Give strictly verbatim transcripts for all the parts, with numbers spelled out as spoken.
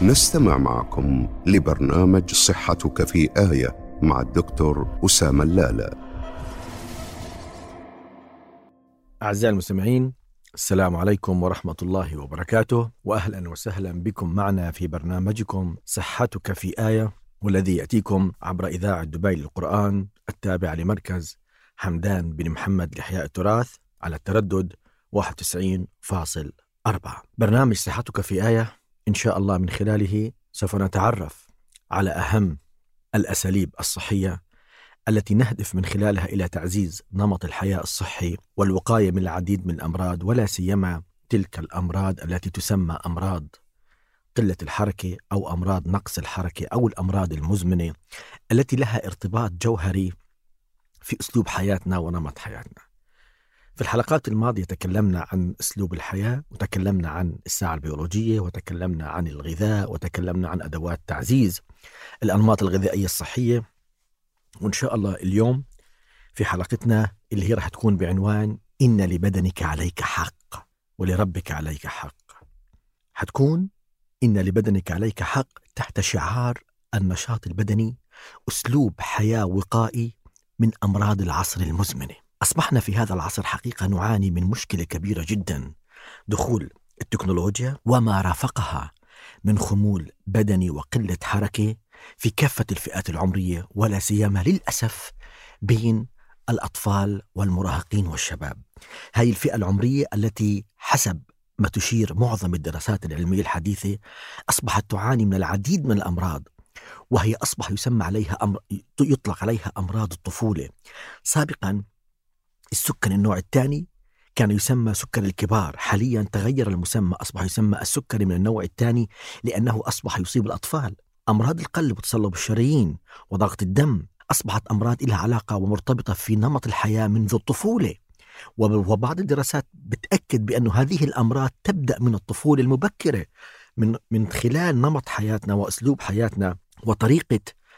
نستمع معكم لبرنامج صحتك في آية مع الدكتور أسامة اللالة. أعزائي المستمعين، السلام عليكم ورحمة الله وبركاته، وأهلا وسهلا بكم معنا في برنامجكم صحتك في آية، والذي يأتيكم عبر إذاعة دبي للقرآن التابع لمركز حمدان بن محمد لإحياء التراث على التردد واحد وتسعين فاصل أربعة. برنامج صحتك في آية إن شاء الله من خلاله سوف نتعرف على أهم الأساليب الصحية التي نهدف من خلالها إلى تعزيز نمط الحياة الصحي والوقاية من العديد من الأمراض، ولا سيما تلك الأمراض التي تسمى أمراض قلة الحركة أو أمراض نقص الحركة أو الأمراض المزمنة التي لها ارتباط جوهري في أسلوب حياتنا ونمط حياتنا. في الحلقات الماضية تكلمنا عن أسلوب الحياة، وتكلمنا عن الساعة البيولوجية، وتكلمنا عن الغذاء، وتكلمنا عن أدوات تعزيز الأنماط الغذائية الصحية. وإن شاء الله اليوم في حلقتنا اللي هي رح تكون بعنوان إن لبدنك عليك حق ولربك عليك حق، حتكون إن لبدنك عليك حق تحت شعار النشاط البدني أسلوب حياة وقائي من أمراض العصر المزمنة. أصبحنا في هذا العصر حقيقة نعاني من مشكلة كبيرة جدا، دخول التكنولوجيا وما رافقها من خمول بدني وقلة حركة في كافة الفئات العمرية، ولا سيما للأسف بين الأطفال والمراهقين والشباب. هذه الفئة العمرية التي حسب ما تشير معظم الدراسات العلمية الحديثة أصبحت تعاني من العديد من الأمراض، وهي أصبح يسمى عليها أمر... يطلق عليها أمراض الطفولة. سابقا السكر النوع الثاني كان يسمى سكر الكبار، حاليا تغير المسمى، أصبح يسمى السكري من النوع الثاني لأنه أصبح يصيب الأطفال. أمراض القلب وتصلب الشرايين وضغط الدم أصبحت أمراض لها علاقة ومرتبطة في نمط الحياة منذ الطفولة، وبعض الدراسات بتأكد بأن هذه الأمراض تبدأ من الطفولة المبكرة من من خلال نمط حياتنا وأسلوب حياتنا وطريقة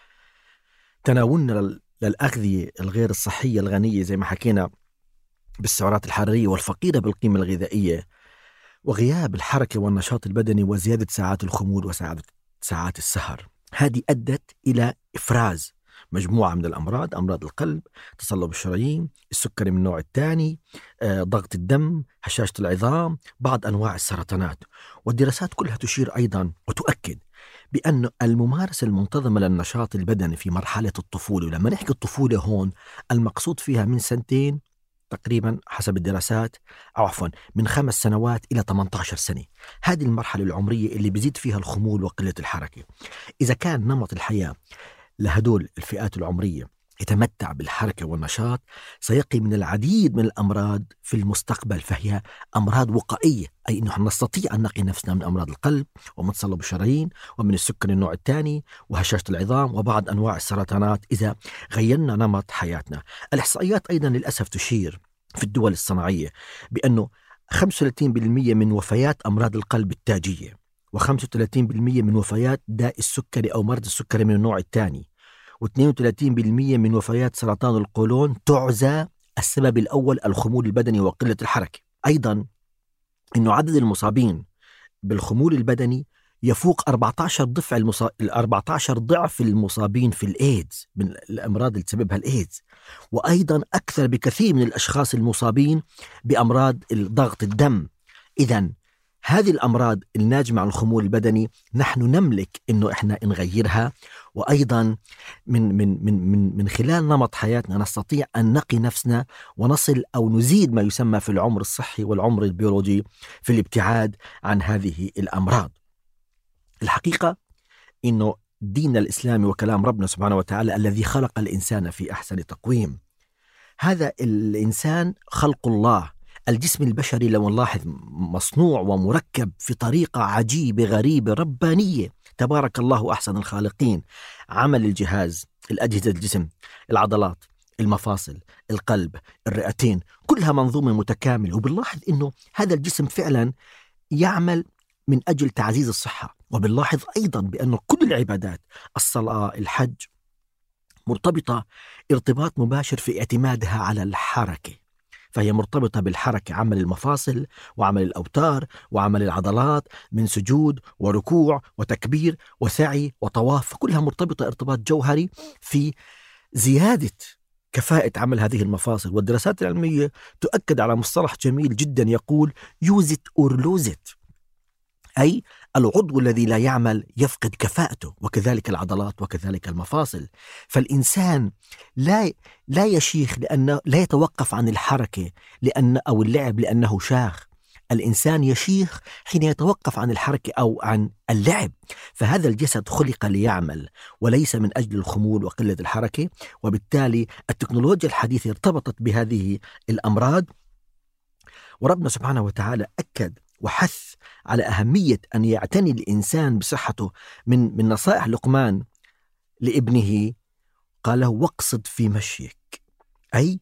تناولنا للأغذية الغير الصحية الغنية زي ما حكينا بالسعرات الحرارية والفقيرة بالقيمة الغذائية، وغياب الحركة والنشاط البدني وزيادة ساعات الخمول وساعات ساعات السهر. هذه أدت إلى إفراز مجموعة من الأمراض، أمراض القلب، تصلب الشرايين، السكري من النوع الثاني، ضغط الدم، هشاشة العظام، بعض أنواع السرطانات. والدراسات كلها تشير أيضا وتؤكد بأن الممارسة المنتظمة للنشاط البدني في مرحلة الطفولة، ولما نحكي الطفولة هون المقصود فيها من سنتين تقريبا حسب الدراسات، أو عفوا من خمس سنوات إلى ثمانية عشر سنة، هذه المرحلة العمرية اللي بيزيد فيها الخمول وقلة الحركة. إذا كان نمط الحياة لهدول الفئات العمرية يتمتع بالحركة والنشاط، سيقي من العديد من الأمراض في المستقبل، فهي أمراض وقائية، أي أنه نستطيع أن نقي نفسنا من أمراض القلب ومن تصلب الشرايين ومن السكر النوع الثاني وهشاشة العظام وبعض أنواع السرطانات إذا غيرنا نمط حياتنا. الإحصائيات أيضا للأسف تشير في الدول الصناعية بأنه خمسة وثلاثين بالمئة من وفيات أمراض القلب التاجية وخمسة وثلاثين بالمئة من وفيات داء السكري أو مرض السكري من النوع الثاني واثنين وثلاثين بالمئة من وفيات سرطان القولون تعزى السبب الأول الخمول البدني وقلة الحركة. أيضا إنه عدد المصابين بالخمول البدني يفوق أربعة عشر ضعف المصا... أربعة عشر ضعف المصابين في الإيدز من الأمراض اللي تسببها الإيدز، وأيضا أكثر بكثير من الأشخاص المصابين بأمراض الضغط الدم. إذن هذه الأمراض الناجمة عن الخمول البدني نحن نملك إنه إحنا نغيرها، وأيضا من من من من من خلال نمط حياتنا نستطيع أن نقي نفسنا ونصل أو نزيد ما يسمى في العمر الصحي والعمر البيولوجي في الابتعاد عن هذه الأمراض. الحقيقة إنه دين الإسلام وكلام ربنا سبحانه وتعالى الذي خلق الإنسان في أحسن تقويم، هذا الإنسان خلق الله. الجسم البشري لو نلاحظ مصنوع ومركب في طريقة عجيبة غريبة ربانية، تبارك الله أحسن الخالقين. عمل الجهاز، الأجهزة الجسم، العضلات، المفاصل، القلب، الرئتين، كلها منظومة متكاملة. وبنلاحظ إنه هذا الجسم فعلا يعمل من أجل تعزيز الصحة. وبنلاحظ أيضا بأنه كل العبادات، الصلاة، الحج، مرتبطة ارتباط مباشر في اعتمادها على الحركة. فهي مرتبطة بالحركة، عمل المفاصل وعمل الأوتار وعمل العضلات من سجود وركوع وتكبير وسعي وطواف، فكلها مرتبطة ارتباط جوهري في زيادة كفاءة عمل هذه المفاصل. والدراسات العلمية تؤكد على مصطلح جميل جدا يقول use it or lose it، أي العضو الذي لا يعمل يفقد كفاءته، وكذلك العضلات وكذلك المفاصل. فالإنسان لا لا يشيخ لأنه لا يتوقف عن الحركة لأن أو اللعب لأنه شاخ. الإنسان يشيخ حين يتوقف عن الحركة أو عن اللعب. فهذا الجسد خلق ليعمل وليس من أجل الخمول وقلة الحركة. وبالتالي التكنولوجيا الحديثة ارتبطت بهذه الأمراض، وربنا سبحانه وتعالى أكد وحث على أهمية أن يعتني الإنسان بصحته. من من نصائح لقمان لابنه قال له واقصد في مشيك، أي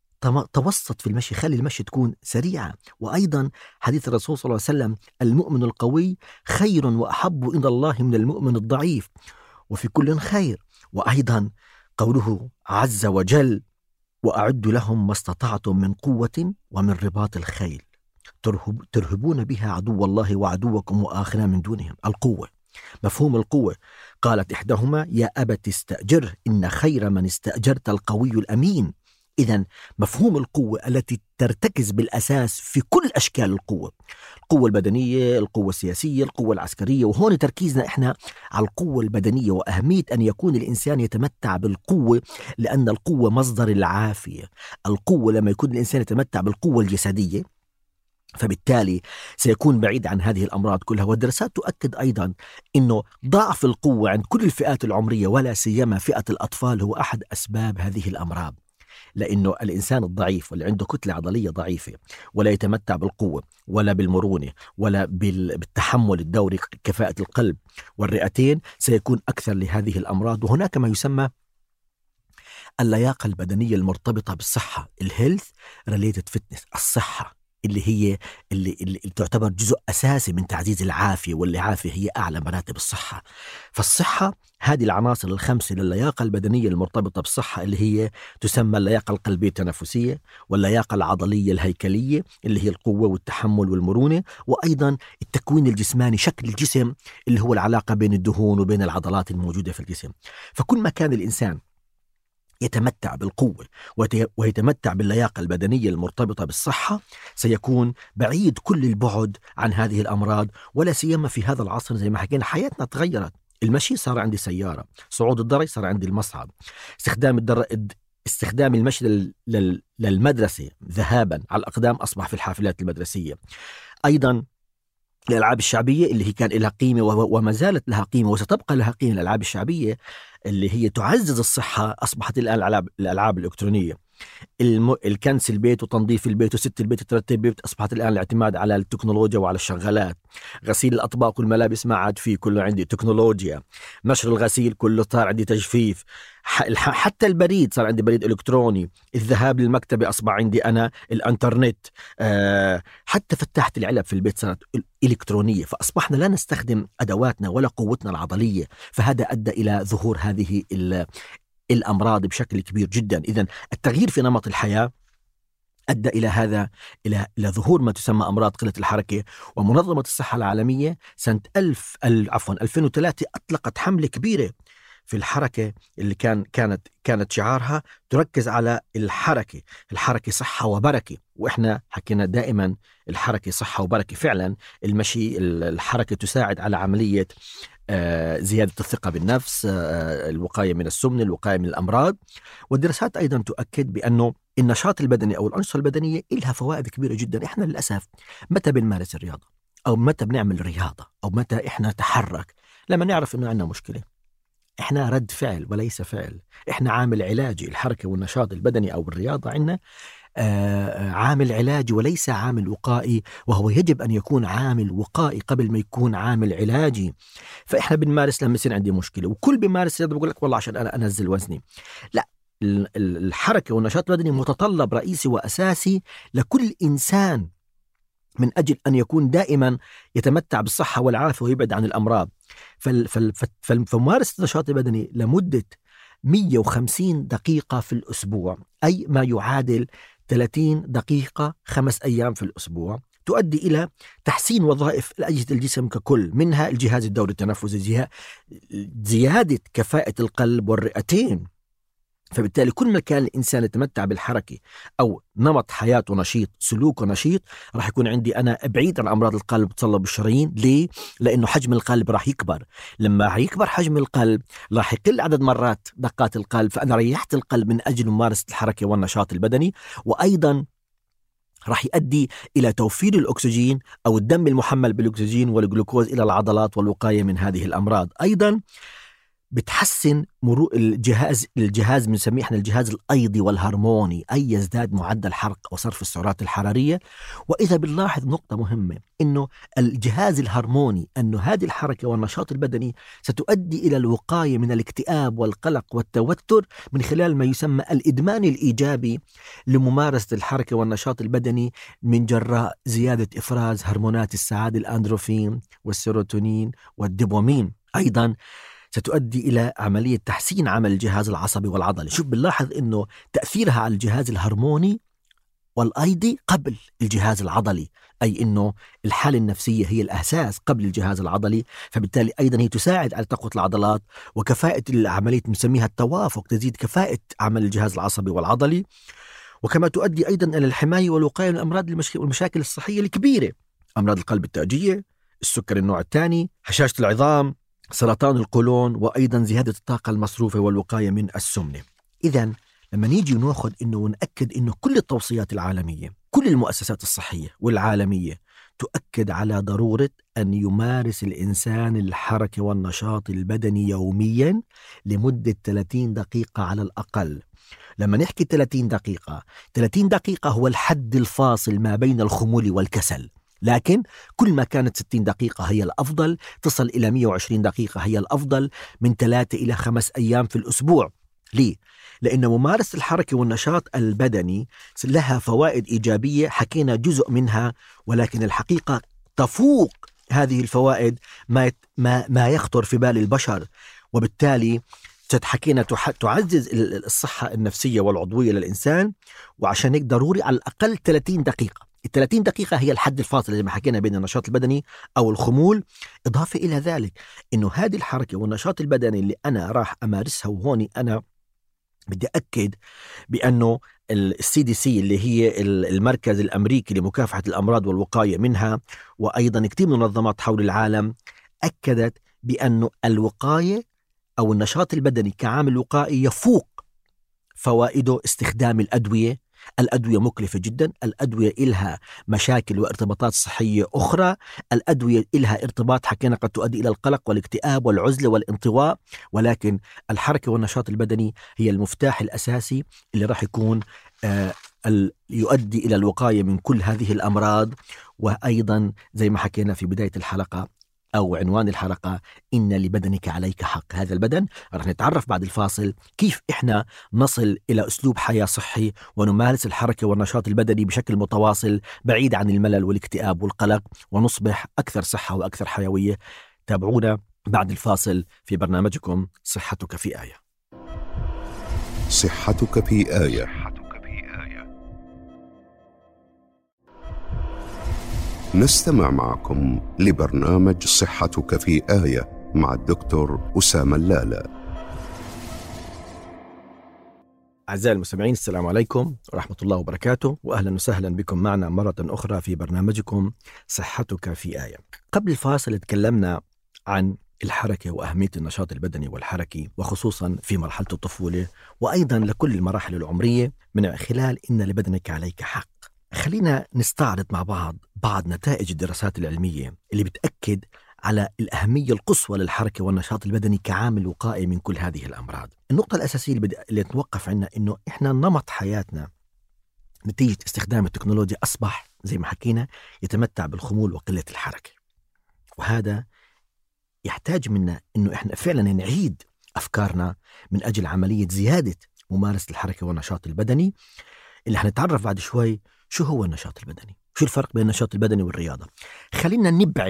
توسط في المشي، خلي المشي تكون سريعة. وأيضا حديث الرسول صلى الله عليه وسلم المؤمن القوي خير وأحب إلى الله من المؤمن الضعيف وفي كل خير. وأيضا قوله عز وجل وأعد لهم ما استطعتم من قوة ومن رباط الخيل ترهب ترهبون بها عدو الله وعدوكم وآخرين من دونهم. القوة، مفهوم القوة، قالت إحداهما يا أبت استأجره إن خير من استأجرت القوي الأمين. إذن مفهوم القوة التي ترتكز بالأساس في كل أشكال القوة، القوة البدنية، القوة السياسية، القوة العسكرية. وهون تركيزنا إحنا على القوة البدنية وأهمية أن يكون الإنسان يتمتع بالقوة، لأن القوة مصدر العافية. القوة لما يكون الإنسان يتمتع بالقوة الجسدية فبالتالي سيكون بعيد عن هذه الأمراض كلها. والدراسات تؤكد أيضا أنه ضعف القوة عند كل الفئات العمرية ولا سيما فئة الأطفال هو أحد أسباب هذه الأمراض، لأنه الإنسان الضعيف واللي عنده كتلة عضلية ضعيفة ولا يتمتع بالقوة ولا بالمرونة ولا بالتحمل الدوري، كفاءة القلب والرئتين، سيكون أكثر لهذه الأمراض. وهناك ما يسمى اللياقة البدنية المرتبطة بالصحة، الهيلث ريليتد فيتنس، الصحة اللي هي اللي, اللي تعتبر جزء أساسي من تعزيز العافية، والعافية هي أعلى مراتب الصحة. فالصحة هذه العناصر الخمسة للياقة البدنية المرتبطة بالصحة اللي هي تسمى اللياقة القلبية التنفسية، واللياقة العضلية الهيكلية اللي هي القوة والتحمل والمرونة، وأيضا التكوين الجسماني، شكل الجسم اللي هو العلاقة بين الدهون وبين العضلات الموجودة في الجسم. فكل ما كان الإنسان يتمتع بالقوة ويتمتع باللياقة البدنية المرتبطة بالصحة سيكون بعيد كل البعد عن هذه الأمراض. ولا سيما في هذا العصر زي ما حكينا حياتنا تغيرت، المشي صار عندي سيارة، صعود الدرج صار عندي المصعد، استخدام الدرج استخدام المشي لل... للمدرسة ذهابا على الأقدام أصبح في الحافلات المدرسية. أيضا الألعاب الشعبية اللي هي كان لها قيمة وما زالت لها قيمة وستبقى لها قيمة، الألعاب الشعبية اللي هي تعزز الصحة أصبحت الآن الألعاب, الألعاب الإلكترونية، الم... الكنس البيت وتنظيف البيت وست البيت وترتيب البيت أصبحت الآن الاعتماد على التكنولوجيا وعلى الشغالات. غسيل الأطباق والملابس ما عاد فيه، كله عندي تكنولوجيا. نشر الغسيل كله صار عندي تجفيف. حتى البريد صار عندي بريد إلكتروني. الذهاب للمكتبة أصبح عندي أنا الانترنت. أه حتى فتحة العلب في البيت صارت إلكترونية. فأصبحنا لا نستخدم أدواتنا ولا قوتنا العضلية، فهذا أدى إلى ظهور هذه الأمراض بشكل كبير جدا. إذن التغيير في نمط الحياة أدى إلى هذا إلى إلى ظهور ما تسمى أمراض قلة الحركة. ومنظمة الصحة العالمية سنة ألف عفوا ألفين وثلاثة أطلقت حملة كبيرة في الحركة اللي كان كانت كانت شعارها تركز على الحركة، الحركة صحة وبركة. وإحنا حكينا دائما الحركة صحة وبركة. فعلا المشي، الحركة تساعد على عملية زيادة الثقة بالنفس، الوقاية من السمنة، الوقاية من الأمراض. والدراسات أيضا تؤكد بأنه النشاط البدني أو الأنشطة البدنية لها فوائد كبيرة جدا. إحنا للأسف متى بنمارس الرياضة أو متى بنعمل رياضة أو متى إحنا نتحرك؟ لما نعرف إنه عندنا مشكلة. إحنا رد فعل وليس فعل، إحنا عامل علاجي. الحركة والنشاط البدني أو الرياضة عندنا آه عامل علاجي وليس عامل وقائي، وهو يجب أن يكون عامل وقائي قبل ما يكون عامل علاجي. فإحنا بنمارس لما يصير عندي مشكلة، وكل بيمارس رياضة بقول لك والله عشان أنا أنزل وزني. لا، الحركة والنشاط البدني متطلب رئيسي وأساسي لكل إنسان من أجل أن يكون دائما يتمتع بالصحة والعافية ويبعد عن الأمراض. فممارسة النشاط البدني لمدة مئة وخمسين دقيقة في الأسبوع، أي ما يعادل ثلاثين دقيقة خمس أيام في الأسبوع تؤدي إلى تحسين وظائف أجهزة الجسم ككل، منها الجهاز الدوري التنفسي، زيادة كفاءة القلب والرئتين. فبالتالي كل ما كان الإنسان يتمتع بالحركة أو نمط حياته نشيط، سلوكه نشيط، راح يكون عندي أنا بعيد عن أمراض القلب تصلب الشرايين. ليه؟ لأنه حجم القلب راح يكبر. لما يكبر حجم القلب راح يقل عدد مرات دقات القلب، فأنا ريحت القلب من أجل ممارسة الحركة والنشاط البدني. وأيضا راح يؤدي إلى توفير الأكسجين أو الدم المحمل بالأكسجين والجلوكوز إلى العضلات والوقاية من هذه الأمراض. أيضا بتحسن مرو الجهاز الجهاز بنسميه احنا الجهاز الأيضي والهرموني، أي يزداد معدل حرق وصرف السعرات الحرارية. وإذا بنلاحظ نقطة مهمة، إنه الجهاز الهرموني، أنه هذه الحركة والنشاط البدني ستؤدي إلى الوقاية من الاكتئاب والقلق والتوتر من خلال ما يسمى الإدمان الإيجابي لممارسة الحركة والنشاط البدني، من جراء زيادة إفراز هرمونات السعادة الأندروفين والسيروتونين والدوبامين. أيضا ستؤدي إلى عملية تحسين عمل الجهاز العصبي والعضلي. شوف بنلاحظ إنه تأثيرها على الجهاز الهرموني والأيضي قبل الجهاز العضلي، أي إنه الحالة النفسية هي الأساس قبل الجهاز العضلي. فبالتالي أيضا هي تساعد على تقوية العضلات وكفاءة العملية، نسميها التوافق، تزيد كفاءة عمل الجهاز العصبي والعضلي. وكما تؤدي أيضا إلى الحماية والوقاية من الأمراض والمشاكل الصحية الكبيرة، أمراض القلب التاجية، السكر النوع الثاني، هشاشة العظام، سرطان القولون، وأيضا زيادة الطاقة المصروفة والوقاية من السمنة. إذن لما نيجي نأخذ إنه ونأكد إنه كل التوصيات العالمية، كل المؤسسات الصحية والعالمية تؤكد على ضرورة أن يمارس الإنسان الحركة والنشاط البدني يوميا لمدة ثلاثين دقيقة على الأقل. لما نحكي ثلاثين دقيقة، ثلاثين دقيقة هو الحد الفاصل ما بين الخمول والكسل، لكن كل ما كانت ستين دقيقة هي الأفضل، تصل إلى مئة وعشرين دقيقة هي الأفضل، من ثلاثة إلى خمس أيام في الأسبوع. ليه؟ لأن ممارسة الحركة والنشاط البدني لها فوائد إيجابية، حكينا جزء منها، ولكن الحقيقة تفوق هذه الفوائد ما ما ما يخطر في بال البشر. وبالتالي حكينا تعزز الصحة النفسية والعضوية للإنسان، وعشان هيك ضروري على الأقل ثلاثين دقيقة. الثلاثين دقيقة هي الحد الفاصل زي ما حكينا بين النشاط البدني أو الخمول. إضافة إلى ذلك إنه هذه الحركة والنشاط البدني اللي أنا راح أمارسها، وهوني أنا بدي أكد بأنه السي دي سي اللي هي المركز الأمريكي لمكافحة الأمراض والوقاية منها، وأيضا كتير منظمات حول العالم، أكدت بأنه الوقاية أو النشاط البدني كعامل وقائي يفوق فوائده استخدام الأدوية. الأدوية مكلفة جدا، الأدوية إلها مشاكل وارتباطات صحية أخرى، الأدوية إلها ارتباط حكينا قد تؤدي إلى القلق والاكتئاب والعزلة والانطواء، ولكن الحركة والنشاط البدني هي المفتاح الأساسي اللي راح يكون آه يؤدي إلى الوقاية من كل هذه الأمراض. وأيضا زي ما حكينا في بداية الحلقة أو عنوان الحلقة، إن لبدنك عليك حق. هذا البدن رح نتعرف بعد الفاصل كيف إحنا نصل إلى أسلوب حياة صحي ونمارس الحركة والنشاط البدني بشكل متواصل بعيد عن الملل والاكتئاب والقلق، ونصبح أكثر صحة وأكثر حيوية. تابعونا بعد الفاصل في برنامجكم صحتك في آية. صحتك في آية. نستمع معكم لبرنامج صحتك في آية مع الدكتور أسامة اللالة. أعزائي المستمعين، السلام عليكم ورحمة الله وبركاته، وأهلا وسهلا بكم معنا مرة أخرى في برنامجكم صحتك في آية. قبل الفاصل تكلمنا عن الحركة وأهمية النشاط البدني والحركي، وخصوصا في مرحلة الطفولة، وأيضا لكل المراحل العمرية من خلال إن لبدنك عليك حق. خلينا نستعرض مع بعض بعض نتائج الدراسات العلمية اللي بتأكد على الأهمية القصوى للحركة والنشاط البدني كعامل وقائي من كل هذه الأمراض. النقطة الأساسية اللي, بدأ... اللي نتوقف عنا إنه إحنا نمط حياتنا نتيجة استخدام التكنولوجيا أصبح زي ما حكينا يتمتع بالخمول وقلة الحركة، وهذا يحتاج منا إنه إحنا فعلا نعيد أفكارنا من أجل عملية زيادة ممارسة الحركة والنشاط البدني، اللي حنتعرف بعد شوي شو هو النشاط البدني، شو الفرق بين النشاط البدني والرياضة. خلينا نبعد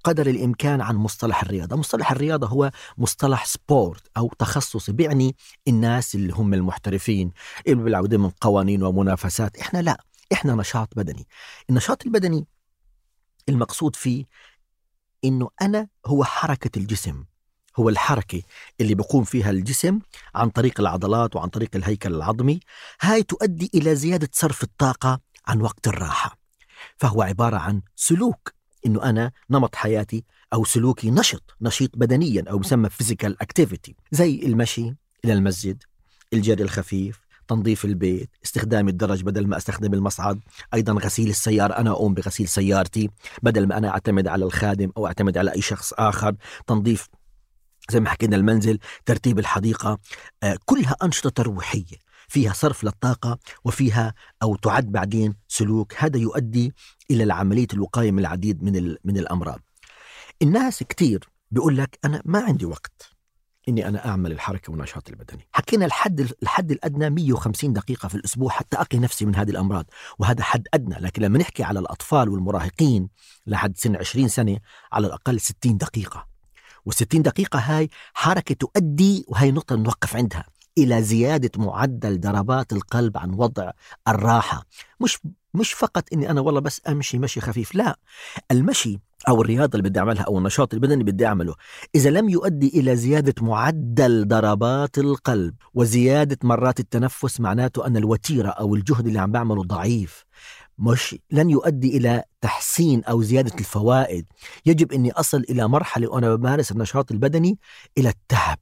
قدر الإمكان عن مصطلح الرياضة. مصطلح الرياضة هو مصطلح سبورت أو تخصصي، بيعني الناس اللي هم المحترفين اللي بيلعبوا ضمن قوانين ومنافسات. إحنا لا، إحنا نشاط بدني. النشاط البدني المقصود فيه إنه أنا هو حركة الجسم، هو الحركة اللي بيقوم فيها الجسم عن طريق العضلات وعن طريق الهيكل العظمي. هاي تؤدي إلى زيادة صرف الطاقة عن وقت الراحة. فهو عبارة عن سلوك، إنه أنا نمط حياتي أو سلوكي نشط نشيط بدنيا أو بسمى physical activity، زي المشي إلى المسجد، الجري الخفيف، تنظيف البيت، استخدام الدرج بدل ما استخدم المصعد، أيضا غسيل السيارة، أنا أقوم بغسيل سيارتي بدل ما أنا أعتمد على الخادم أو أعتمد على أي شخص آخر، تنظيف زي ما حكينا المنزل، ترتيب الحديقة. آه كلها أنشطة ترويحية فيها صرف للطاقة وفيها أو تعد بعدين سلوك. هذا يؤدي إلى العملية الوقاية من العديد من من الأمراض. الناس كتير بيقول لك أنا ما عندي وقت إني أنا أعمل الحركة والنشاط البدني. حكينا الحد الحد الأدنى مية وخمسين دقيقة في الأسبوع حتى أقي نفسي من هذه الأمراض، وهذا حد أدنى. لكن لما نحكي على الأطفال والمراهقين لحد سن عشرين سنة على الأقل ستين دقيقة، والستين دقيقة هاي حركة تؤدي، وهي نقطة نوقف عندها، إلى زيادة معدل ضربات القلب عن وضع الراحة. مش مش فقط إني أنا والله بس أمشي مشي خفيف، لا، المشي أو الرياضة اللي بدي أعملها أو النشاط البدني اللي بدي أعمله إذا لم يؤدي إلى زيادة معدل ضربات القلب وزيادة مرات التنفس، معناته أن الوتيرة أو الجهد اللي عم بعمله ضعيف، مش لن يؤدي إلى تحسين أو زيادة الفوائد. يجب أني أصل إلى مرحلة وأنا بمارس النشاط البدني إلى التعب،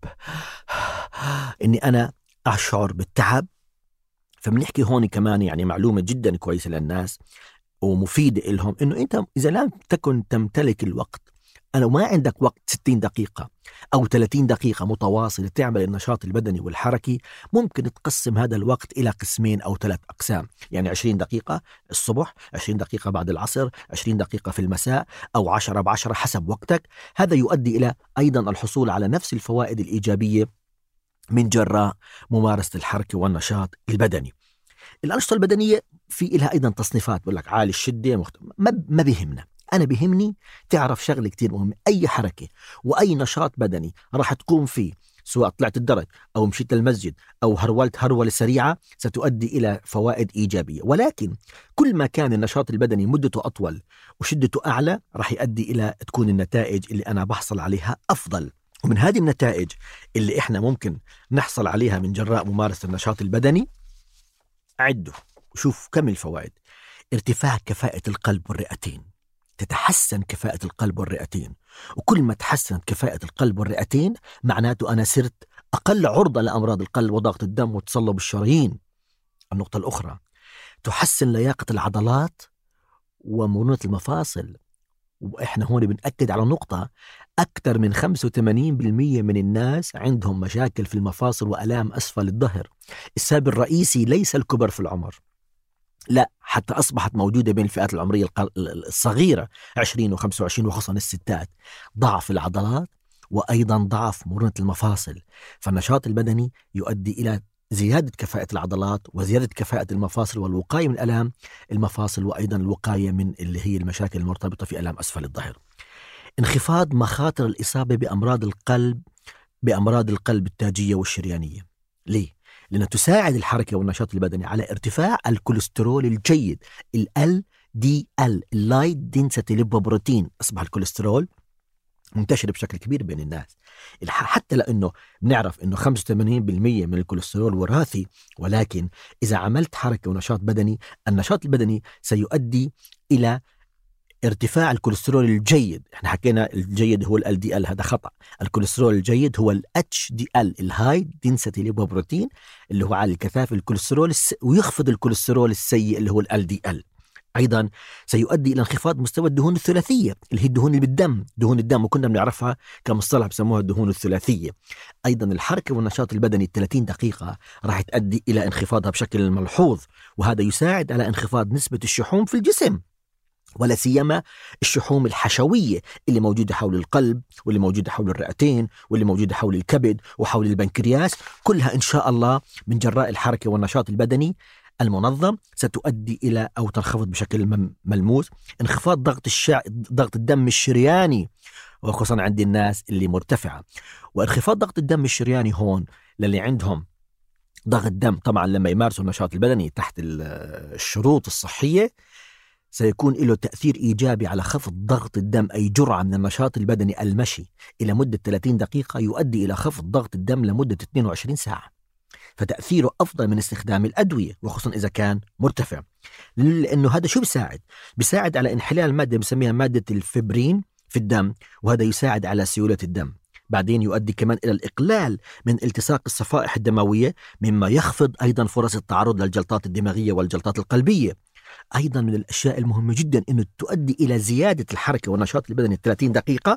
أني أنا أشعر بالتعب. فبنحكي هون كمان يعني معلومة جدا كويسة للناس ومفيدة لهم، إنه أنت إذا لم تكن تمتلك الوقت، أنا ما عندك وقت ستين دقيقة أو ثلاثين دقيقة متواصلة تعمل النشاط البدني والحركي، ممكن تقسم هذا الوقت إلى قسمين أو ثلاث أقسام. يعني عشرين دقيقة الصبح، عشرين دقيقة بعد العصر، عشرين دقيقة في المساء، أو عشرة بعشرة حسب وقتك. هذا يؤدي إلى أيضا الحصول على نفس الفوائد الإيجابية من جراء ممارسة الحركة والنشاط البدني. الأنشطة البدنية في لها أيضا تصنيفات، بقول لك عالي الشدة مخت... ما, ما بيهمنا. أنا بيهمني تعرف شغلة كتير مهمة، أي حركة وأي نشاط بدني راح تقوم فيه، سواء طلعت الدرج أو مشيت المسجد أو هرولت هرولة سريعة، ستؤدي إلى فوائد إيجابية. ولكن كل ما كان النشاط البدني مدته أطول وشدته أعلى، راح يؤدي إلى تكون النتائج اللي أنا بحصل عليها أفضل. ومن هذه النتائج اللي إحنا ممكن نحصل عليها من جراء ممارسة النشاط البدني، عدوا وشوف كم الفوائد. ارتفاع كفاءة القلب والرئتين، تتحسن كفاءة القلب والرئتين، وكل ما تحسنت كفاءة القلب والرئتين معناته أنا صرت أقل عرضة لأمراض القلب وضغط الدم وتصلب الشرايين. النقطة الأخرى، تحسن لياقة العضلات ومرونة المفاصل. وإحنا هون بنأكد على نقطة، أكثر من خمسة وثمانين بالمئة من الناس عندهم مشاكل في المفاصل وألام أسفل الظهر. السبب الرئيسي ليس الكبر في العمر، لا، حتى أصبحت موجودة بين الفئات العمرية الصغيرة عشرين وخمسة وعشرين وخصوصا الستات، ضعف العضلات وأيضا ضعف مرونة المفاصل. فالنشاط البدني يؤدي إلى زيادة كفاءة العضلات وزيادة كفاءة المفاصل والوقاية من ألام المفاصل، وأيضا الوقاية من اللي هي المشاكل المرتبطة في ألام أسفل الظهر. انخفاض مخاطر الإصابة بأمراض القلب بأمراض القلب التاجية والشريانية. ليه؟ لأنها تساعد الحركة والنشاط البدني على ارتفاع الكوليسترول الجيد، ال إل دي إل اللايت دينسيتي ليبوبروتين. أصبح الكوليسترول منتشر بشكل كبير بين الناس، حتى لأنه بنعرف أنه خمسة وثمانين بالمئة من الكوليسترول وراثي. ولكن إذا عملت حركة ونشاط بدني، النشاط البدني سيؤدي إلى ارتفاع الكوليسترول الجيد. احنا حكينا الجيد هو ال إل دي إل، هذا خطأ. الكوليسترول الجيد هو ال إتش دي إل الهاي دينسيتي ليبوبروتين، اللي هو عالي الكثافة الكوليسترول الس... ويخفض الكوليسترول السيء اللي هو ال إل دي إل. أيضا سيؤدي إلى انخفاض مستوى الدهون الثلاثية اللي هي الدهون اللي بالدم، دهون الدم، وكنا بنعرفها كمصطلح بسموها الدهون الثلاثية. أيضا الحركة والنشاط البدني ثلاثين دقيقة راح تؤدي إلى انخفاضها بشكل ملحوظ، وهذا يساعد على انخفاض نسبة الشحوم في الجسم، ولا سيما الشحوم الحشوية اللي موجودة حول القلب واللي موجودة حول الرئتين واللي موجودة حول الكبد وحول البنكرياس. كلها إن شاء الله من جراء الحركة والنشاط البدني المنظم ستؤدي إلى أو تنخفض بشكل ملموس انخفاض ضغط الشع... ضغط الدم الشرياني، وخصوصا عند الناس اللي مرتفعة. وانخفاض ضغط الدم الشرياني هون للي عندهم ضغط دم طبعا لما يمارسوا النشاط البدني تحت الشروط الصحية سيكون له تأثير إيجابي على خفض ضغط الدم. أي جرعة من النشاط البدني المشي إلى مدة ثلاثين دقيقة يؤدي إلى خفض ضغط الدم لمدة اثنين وعشرين ساعة، فتأثيره أفضل من استخدام الأدوية وخصوصا إذا كان مرتفع. لأنه هذا شو بيساعد؟ بيساعد على انحلال مادة بنسميها مادة الفبرين في الدم، وهذا يساعد على سيولة الدم. بعدين يؤدي كمان إلى الإقلال من التصاق الصفائح الدموية، مما يخفض أيضا فرص التعرض للجلطات الدماغية والجلطات القلبية. أيضا من الأشياء المهمة جدا أنه تؤدي إلى زيادة الحركة والنشاط البدني ثلاثين دقيقة،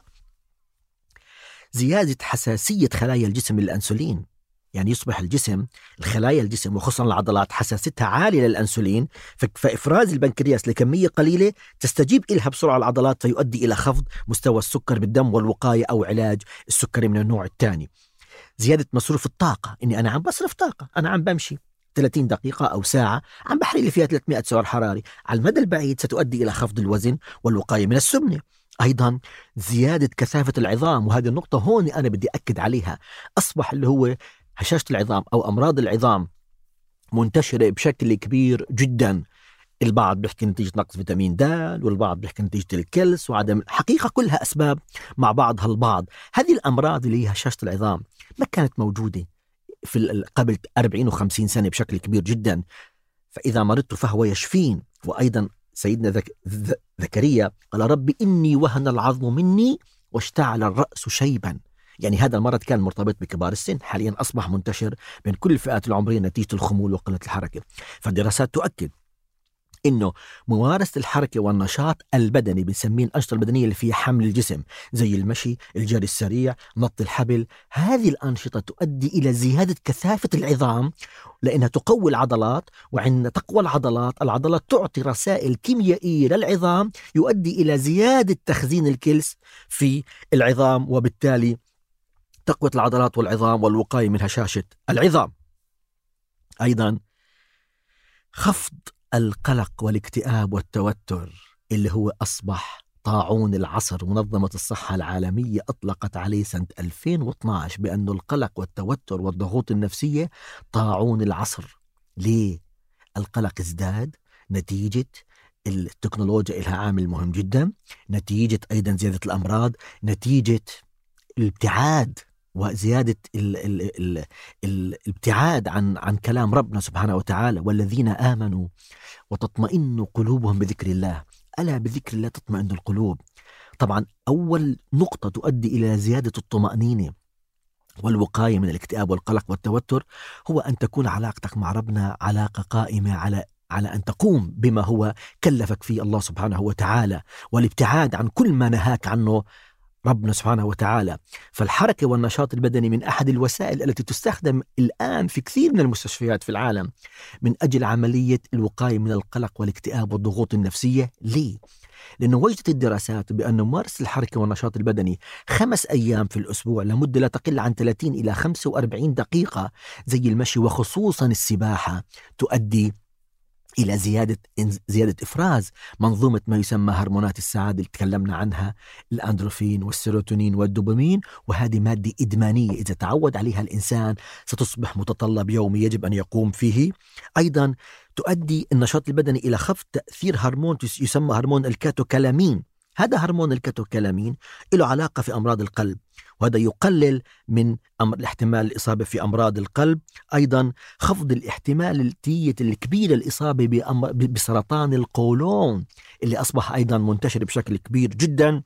زيادة حساسية خلايا الجسم للأنسولين. يعني يصبح الجسم الخلايا الجسم وخصوصا العضلات حساسيتها عالية للأنسولين، فإفراز البنكرياس لكمية قليلة تستجيب إلها بسرعة العضلات، فيؤدي إلى خفض مستوى السكر بالدم والوقاية أو علاج السكري من النوع الثاني. زيادة مصروف الطاقة، إني أنا عم بصرف طاقة، أنا عم بمشي ثلاثين دقيقة أو ساعة عم بحرق لي فيها ثلاثمائة سعر حراري، على المدى البعيد ستؤدي إلى خفض الوزن والوقاية من السمنة. أيضا زيادة كثافة العظام، وهذه النقطة هون أنا بدي أكد عليها. أصبح اللي هو هشاشة العظام أو أمراض العظام منتشرة بشكل كبير جدا. البعض بيحكي نتيجة نقص فيتامين د، والبعض بيحكي نتيجة الكلس وعدم، حقيقة كلها أسباب مع بعضها البعض. هذه الأمراض اللي هي هشاشة العظام ما كانت موجودة في قبل أربعين وخمسين سنة بشكل كبير جدا. فإذا مرضت فهو يشفين. وأيضا سيدنا ذك... ذكريا قال ربي إني وهن العظم مني واشتعل الرأس شيبا. يعني هذا المرض كان مرتبط بكبار السن، حاليا أصبح منتشر بين كل الفئات العمرية نتيجة الخمول وقلة الحركة. فالدراسات تؤكد إنه ممارسة الحركة والنشاط البدني بنسميه الأنشطة البدنية اللي فيها حمل الجسم زي المشي، الجري السريع، نط الحبل، هذه الأنشطة تؤدي إلى زيادة كثافة العظام لأنها تقوي العضلات، وعند تقوى العضلات العضلات تعطي رسائل كيميائية للعظام يؤدي إلى زيادة تخزين الكلس في العظام، وبالتالي تقوية العضلات والعظام والوقاية من هشاشة العظام. أيضا خفض القلق والاكتئاب والتوتر اللي هو أصبح طاعون العصر. منظمة الصحة العالمية أطلقت عليه سنة ألفين واثناشر بأنه القلق والتوتر والضغوط النفسية طاعون العصر. ليه؟ القلق ازداد نتيجة التكنولوجيا، إلها عامل مهم جدا، نتيجة أيضا زيادة الأمراض، نتيجة الابتعاد وزيادة ال ال ال ال الابتعاد عن عن كلام ربنا سبحانه وتعالى. والذين آمنوا وتطمئن قلوبهم بذكر الله، ألا بذكر الله تطمئن القلوب. طبعا أول نقطة تؤدي إلى زيادة الطمأنينة والوقاية من الاكتئاب والقلق والتوتر هو أن تكون علاقتك مع ربنا علاقة قائمة على على أن تقوم بما هو كلفك فيه الله سبحانه وتعالى، والابتعاد عن كل ما نهاك عنه ربنا سبحانه وتعالى. فالحركة والنشاط البدني من أحد الوسائل التي تستخدم الآن في كثير من المستشفيات في العالم من أجل عملية الوقاية من القلق والاكتئاب والضغوط النفسية. ليه؟ لأنه وجدت الدراسات بأن ممارسة الحركة والنشاط البدني خمس أيام في الأسبوع لمدة لا تقل عن ثلاثين إلى خمسة وأربعين دقيقة زي المشي وخصوصا السباحة تؤدي إلى زيادة زيادة إفراز منظومة ما يسمى هرمونات السعادة اللي تكلمنا عنها، الأندروفين والسيروتونين والدوبامين، وهذه مادة إدمانية إذا تعود عليها الإنسان ستصبح متطلب يومي يجب أن يقوم فيه. أيضا تؤدي النشاط البدني إلى خفض تأثير هرمون يسمى هرمون الكاتوكالامين. هذا هرمون الكاتوكالامين له علاقة في أمراض القلب، وهذا يقلل من الاحتمال الإصابة في أمراض القلب. أيضا خفض الاحتمالية الكبيرة الإصابة بسرطان القولون اللي أصبح أيضا منتشر بشكل كبير جدا.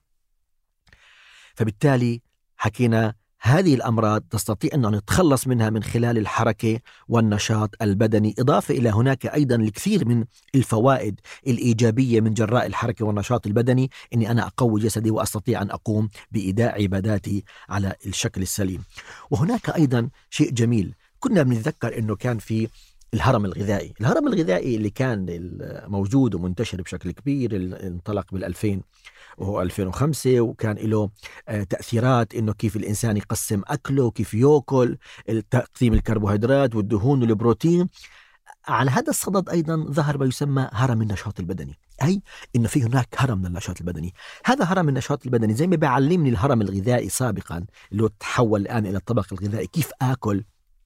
فبالتالي حكينا هذه الأمراض تستطيع أن نتخلص منها من خلال الحركة والنشاط البدني، إضافة إلى هناك أيضا الكثير من الفوائد الإيجابية من جراء الحركة والنشاط البدني، أني أنا أقوي جسدي وأستطيع أن أقوم بإداء عباداتي على الشكل السليم. وهناك أيضا شيء جميل، كنا بنتذكر أنه كان في الهرم الغذائي. الهرم الغذائي اللي كان موجود ومنتشر بشكل كبير انطلق بالألفين وهو ألفين وخمسة، وكان له تأثيرات إنه كيف الإنسان يقسم أكله وكيف يأكل، تقسيم الكربوهيدرات والدهون والبروتين. على هذا الصدد أيضا ظهر ما يسمى هرم النشاط البدني، أي إنه في هناك هرم من النشاط البدني. هذا هرم النشاط البدني زي ما بيعلمني الهرم الغذائي سابقا اللي هو تحول الآن إلى الطبق الغذائي كيف آكل،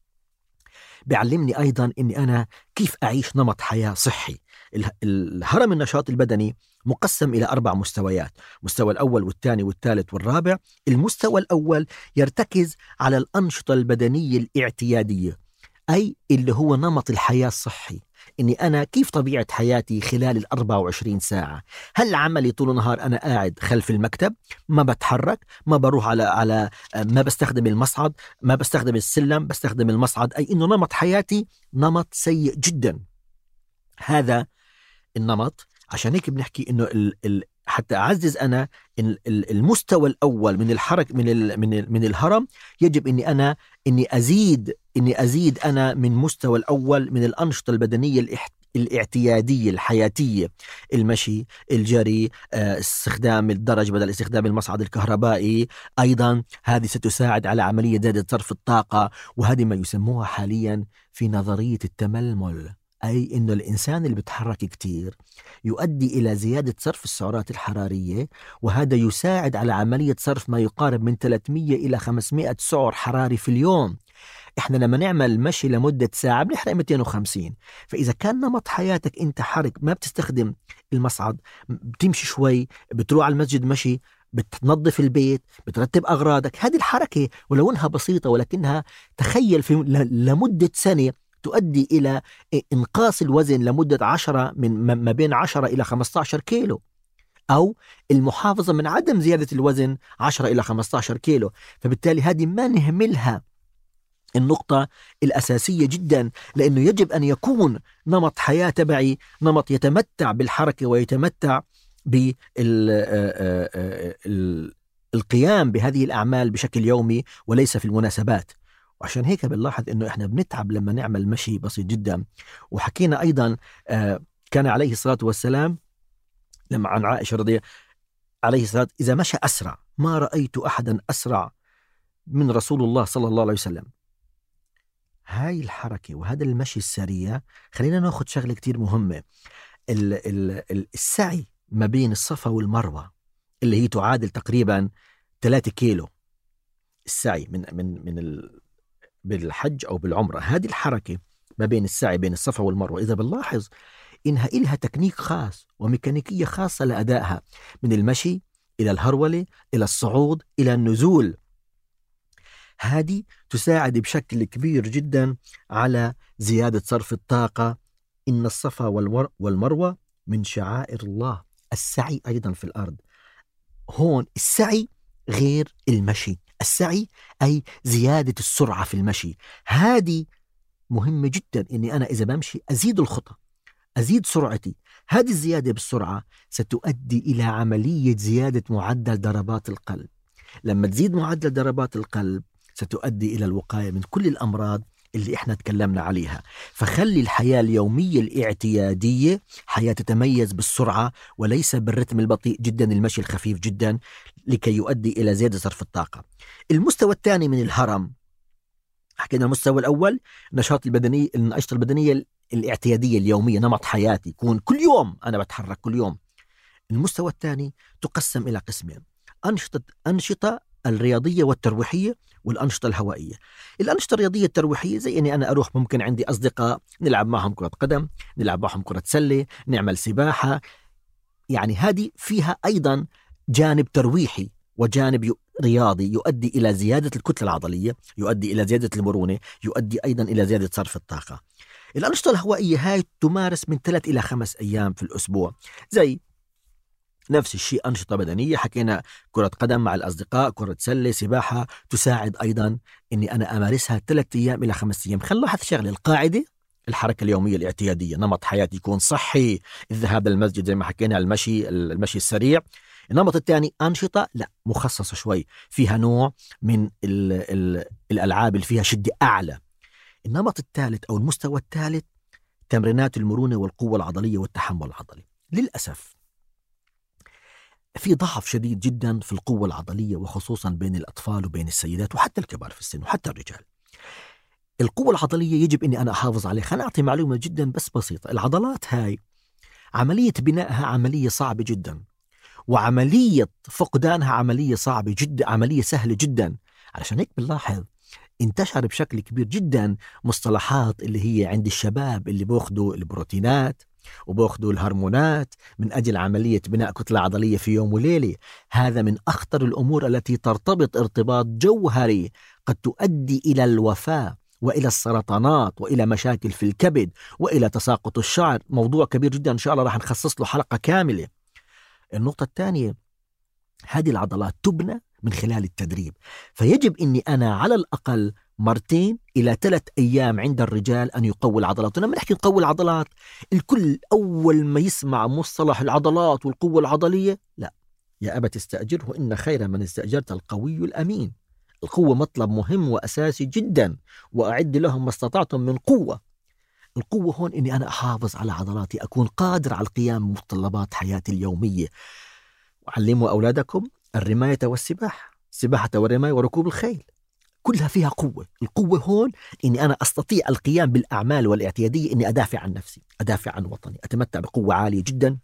بيعلمني أيضا إني أنا كيف أعيش نمط حياة صحي. الهرم النشاط البدني مقسم إلى أربع مستويات، مستوى الأول والثاني والثالث والرابع. المستوى الأول يرتكز على الأنشطة البدنية الاعتيادية، أي اللي هو نمط الحياة الصحي، إني أنا كيف طبيعة حياتي خلال الأربع وعشرين ساعة. هل عملي طول النهار أنا قاعد خلف المكتب، ما بتحرك، ما بروح على على ما بستخدم المصعد، ما بستخدم السلم، بستخدم المصعد، أي إنه نمط حياتي نمط سيء جدا. هذا النمط عشان هيك بنحكي إنه ال ال حتى أعزز أنا المستوى الأول من الحركة من ال من ال من الهرم، يجب إني أنا إني أزيد إني أزيد أنا من مستوى الأول من الأنشطة البدنية الاعتيادية الحياتية، المشي، الجري، استخدام الدرج بدل استخدام المصعد الكهربائي. أيضا هذه ستساعد على عملية زيادة صرف الطاقة، وهذه ما يسموها حاليا في نظرية التململ، أي إنه الإنسان اللي بيتحرك كتير يؤدي إلى زيادة صرف السعرات الحرارية، وهذا يساعد على عملية صرف ما يقارب من ثلاثمئة إلى خمسمئة سعر حراري في اليوم. إحنا لما نعمل مشي لمدة ساعة بنحرق مئتين وخمسين. فإذا كان نمط حياتك أنت حرك، ما بتستخدم المصعد، بتمشي شوي، بتروح على المسجد مشي، بتنظف البيت، بترتب أغراضك، هذه الحركة ولو أنها بسيطة ولكنها تخيل في لمدة سنة تؤدي إلى إنقاص الوزن لمدة عشرة من ما بين عشرة إلى خمسة عشر كيلو، أو المحافظة من عدم زيادة الوزن عشرة إلى خمسة عشر كيلو. فبالتالي هذه ما نهملها النقطة الأساسية جدا، لأنه يجب أن يكون نمط حياة تبعي نمط يتمتع بالحركة ويتمتع بالقيام بهذه الأعمال بشكل يومي وليس في المناسبات. وعشان هيك بنلاحظ إنه إحنا بنتعب لما نعمل مشي بسيط جدا. وحكينا أيضا كان عليه الصلاة والسلام لما عن عائشة رضي عليه الصلاة، إذا مشى أسرع ما رأيت أحدا أسرع من رسول الله صلى الله عليه وسلم. هاي الحركة وهذا المشي السريع، خلينا ناخد شغلة كتير مهمة. السعي ما بين الصفا والمروة اللي هي تعادل تقريبا ثلاثة كيلو، السعي من من من ال بالحج أو بالعمرة، هذه الحركة ما بين السعي بين الصفا والمروة إذا بنلاحظ إنها إلها تكنيك خاص وميكانيكية خاصة لأدائها، من المشي إلى الهرولة إلى الصعود إلى النزول. هذه تساعد بشكل كبير جدا على زيادة صرف الطاقة. إن الصفا والمروة من شعائر الله. السعي أيضا في الأرض، هون السعي غير المشي. السعي أي زيادة السرعة في المشي، هذه مهمة جدا. إني أنا إذا بمشي أزيد الخطى، أزيد سرعتي، هذه الزيادة بالسرعة ستؤدي إلى عملية زيادة معدل ضربات القلب. لما تزيد معدل ضربات القلب ستؤدي إلى الوقاية من كل الأمراض اللي إحنا تكلمنا عليها. فخلي الحياة اليومية الاعتيادية حياة تتميز بالسرعة وليس بالرتم البطيء جدا، المشي الخفيف جدا، لكي يؤدي إلى زيادة صرف الطاقة. المستوى الثاني من الهرم، حكينا المستوى الأول نشاط البدني، الأنشطة البدنية الاعتيادية اليومية، نمط حياتي يكون كل يوم أنا بتحرك كل يوم. المستوى الثاني تقسم إلى قسمين، أنشطة أنشطة الرياضية والترويحية والأنشطة الهوائية. الأنشطة الرياضية الترويحية زي أني أنا أروح، ممكن عندي أصدقاء نلعب معهم كرة قدم، نلعب معهم كرة سلة، نعمل سباحة، يعني هذه فيها أيضا جانب ترويحي وجانب رياضي يؤدي إلى زيادة الكتلة العضلية، يؤدي إلى زيادة المرونة، يؤدي أيضا إلى زيادة صرف الطاقة. الأنشطة الهوائية هاي تمارس من ثلاث إلى خمس أيام في الأسبوع، زي نفس الشيء أنشطة بدنية، حكينا كرة قدم مع الأصدقاء، كرة سلة، سباحة، تساعد أيضا أني أنا أمارسها ثلاث أيام إلى خمس أيام. خلوا لاحظ شغلة، القاعدة الحركة اليومية الاعتيادية، نمط حياتي يكون صحي، الذهاب للمسجد زي ما حكينا، المشي المشي السريع. النمط الثاني أنشطة لا مخصصة شوي، فيها نوع من ال ال الألعاب اللي فيها شدة أعلى. النمط الثالث أو المستوى الثالث تمرينات المرونة والقوة العضلية والتحمل العضلي. للأسف في ضعف شديد جدا في القوة العضلية، وخصوصا بين الأطفال وبين السيدات وحتى الكبار في السن وحتى الرجال. القوة العضلية يجب أني أنا أحافظ عليها. خلينا أعطي معلومة جدا بس بسيطة. العضلات هاي عملية بنائها عملية صعبة جدا، وعملية فقدانها عملية صعبة جدا، عملية سهلة جدا. علشان هيك بنلاحظ انتشر بشكل كبير جدا مصطلحات اللي هي عند الشباب اللي بياخدوا البروتينات وبياخدوا الهرمونات من أجل عملية بناء كتلة عضلية في يوم وليلة. هذا من أخطر الأمور التي ترتبط ارتباط جوهري قد تؤدي إلى الوفاة وإلى السرطانات وإلى مشاكل في الكبد وإلى تساقط الشعر. موضوع كبير جدا إن شاء الله راح نخصص له حلقة كاملة. النقطة الثانية، هذه العضلات تبنى من خلال التدريب، فيجب أني أنا على الأقل مرتين إلى ثلاث أيام عند الرجال أن يقوي العضلات. ولما نحكي نقوي العضلات، الكل أول ما يسمع مصطلح العضلات والقوة العضلية، لا يا أبا تستأجره إن خير من استأجرت القوي الأمين. القوة مطلب مهم وأساسي جدا، وأعد لهم ما استطعتم من قوة. القوة هون إني أنا أحافظ على عضلاتي، أكون قادر على القيام بمتطلبات حياتي اليومية. وعلموا أولادكم الرماية والسباحة، السباحة والرماية وركوب الخيل، كلها فيها قوة. القوة هون إني أنا أستطيع القيام بالأعمال والاعتيادية، إني أدافع عن نفسي، أدافع عن وطني، أتمتع بقوة عالية جدا،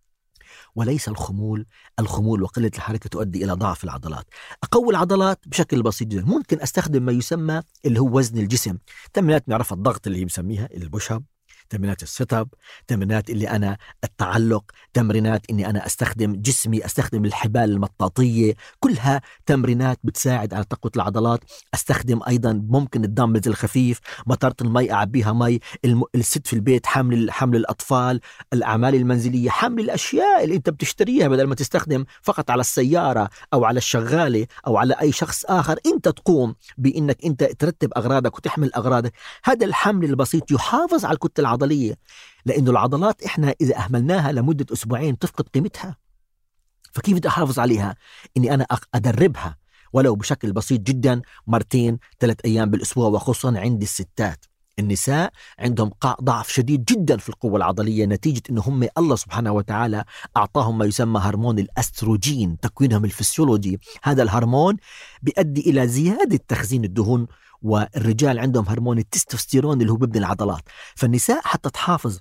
وليس الخمول. الخمول وقلة الحركة تؤدي إلى ضعف العضلات. أقوي العضلات بشكل بسيط جدا. ممكن أستخدم ما يسمى اللي هو وزن الجسم. تمرينات نعرف الضغط اللي هي بسميها البوش اب، تمرينات السيت اب، تمرينات اللي أنا التعلق، تمرينات إني أنا أستخدم جسمي، أستخدم الحبال المطاطية، كلها تمرينات بتساعد على تقوية العضلات. أستخدم أيضا ممكن الدمبلز الخفيف، مطرة المي أعبيها مي، الم... الست في البيت، حمل حمل الأطفال، الأعمال المنزلية، حمل الأشياء اللي أنت بتشتريها بدل ما تستخدم فقط على السيارة أو على الشغالة أو على أي شخص آخر. أنت تقوم بإنك أنت ترتب أغراضك وتحمل أغراضك. هذا الحمل البسيط يحافظ على الكتلة العضلية، لأنه العضلات إحنا إذا أهملناها لمدة أسبوعين تفقد قيمتها. فكيف بدي أحافظ عليها؟ إني أنا أدربها ولو بشكل بسيط جدا مرتين ثلاث أيام بالأسبوع، وخصوصا عند الستات. النساء عندهم ضعف شديد جدا في القوة العضلية نتيجة أنه هم الله سبحانه وتعالى أعطاهم ما يسمى هرمون الأستروجين، تكوينهم الفسيولوجي. هذا الهرمون بيؤدي إلى زيادة تخزين الدهون، والرجال عندهم هرمون التستوستيرون اللي هو بيبني العضلات. فالنساء حتى تحافظ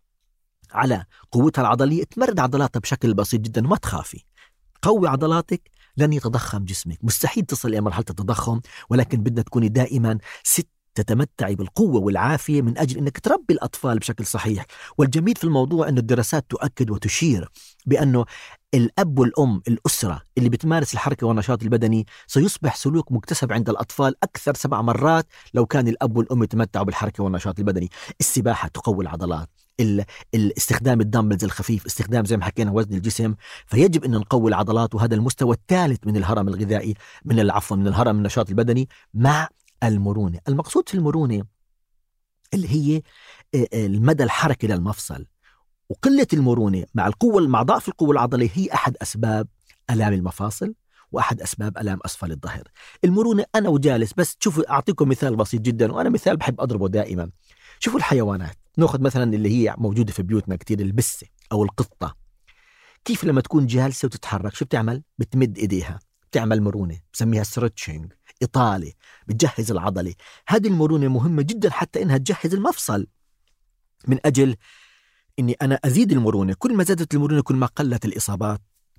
على قوتها العضلية تمرد عضلاتها بشكل بسيط جدا. ما تخافي، قوي عضلاتك لن يتضخم جسمك، مستحيل تصل إلى مرحلة التضخم، ولكن بدنا تكوني دائما ست تتمتعي بالقوة والعافية من أجل أنك تربي الأطفال بشكل صحيح. والجميل في الموضوع أن الدراسات تؤكد وتشير بأنه الأب والأم، الأسرة اللي بتمارس الحركة والنشاط البدني سيصبح سلوك مكتسب عند الأطفال أكثر سبع مرات لو كان الأب والأم يتمتعوا بالحركة والنشاط البدني. السباحة تقوي العضلات، الاستخدام الدمبلز الخفيف، استخدام زي ما حكينا وزن الجسم. فيجب أن نقوي العضلات، وهذا المستوى الثالث من الهرم الغذائي من العفو من الهرم النشاط البدني مع المرونة. المقصود في المرونة اللي هي المدى الحركي للمفصل. وقلة المرونة مع القوة مع ضعف القوة العضلية هي أحد أسباب آلام المفاصل وأحد أسباب آلام أسفل الظهر. المرونة أنا وجالس بس شوفوا، أعطيكم مثال بسيط جدا وأنا مثال بحب أضربه دائما. شوفوا الحيوانات، نأخذ مثلا اللي هي موجودة في بيوتنا كتير، البسة أو القطة. كيف لما تكون جالسة وتتحرك شو بتعمل؟ بتمد إيديها، بتعمل مرونة، بسميها ستريتشنج، إطالة، بتجهز العضلة. هذه المرونة مهمة جدا حتى إنها تجهز المفصل، من أجل إني أنا أزيد المرونة. كل ما زادت المرونة كل ما قلت الإصابات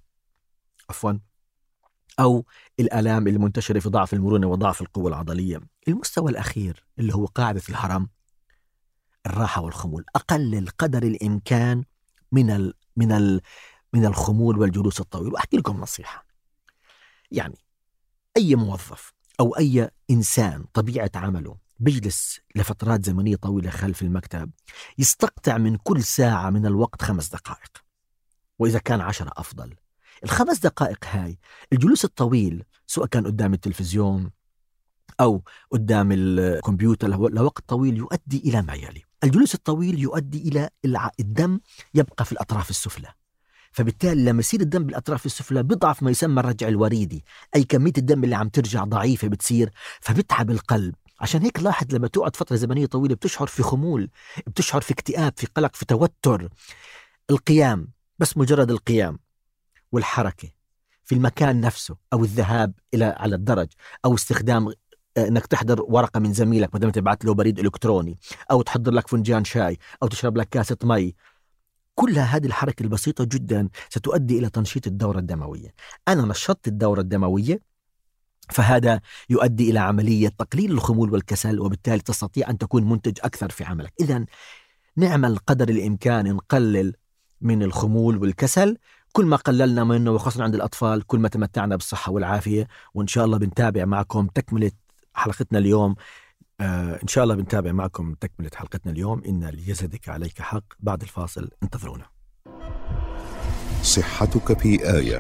عفوا أو الآلام المنتشرة في ضعف المرونة وضعف القوة العضلية. المستوى الأخير اللي هو قاعدة الهرم، الراحة والخمول. أقلل قدر الإمكان من ال من ال من الخمول والجلوس الطويل. وأحكي لكم نصيحة، يعني أي موظف أو أي إنسان طبيعة عمله بيجلس لفترات زمنية طويلة خلف المكتب يستقطع من كل ساعة من الوقت خمس دقائق، وإذا كان عشرة أفضل. الخمس دقائق هاي الجلوس الطويل سواء كان قدام التلفزيون أو قدام الكمبيوتر لوقت طويل يؤدي إلى ما يلي. الجلوس الطويل يؤدي إلى الدم يبقى في الأطراف السفلى، فبالتالي لما يصير الدم بالأطراف السفلى بضعف ما يسمى الرجع الوريدي، أي كمية الدم اللي عم ترجع ضعيفة بتصير، فبتعب القلب. عشان هيك لاحظ لما تقعد فترة زمنية طويلة بتشعر في خمول، بتشعر في اكتئاب، في قلق، في توتر. القيام، بس مجرد القيام والحركة في المكان نفسه، أو الذهاب إلى على الدرج، أو استخدام انك تحضر ورقة من زميلك بدل ما تبعت له بريد الكتروني، او تحضر لك فنجان شاي، او تشرب لك كاسة مي. كل هذه الحركة البسيطة جدا ستؤدي إلى تنشيط الدورة الدموية. أنا نشطت الدورة الدموية، فهذا يؤدي إلى عملية تقليل الخمول والكسل، وبالتالي تستطيع أن تكون منتج أكثر في عملك. إذن نعمل قدر الإمكان نقلل من الخمول والكسل. كل ما قللنا منه وخاصة عند الأطفال كل ما تمتعنا بالصحة والعافية. وإن شاء الله بنتابع معكم تكملة حلقتنا اليوم. آه إن شاء الله بنتابع معكم تكملة حلقتنا اليوم. إن لجسدك عليك حق. بعد الفاصل انتظرونا. صحتك في آية.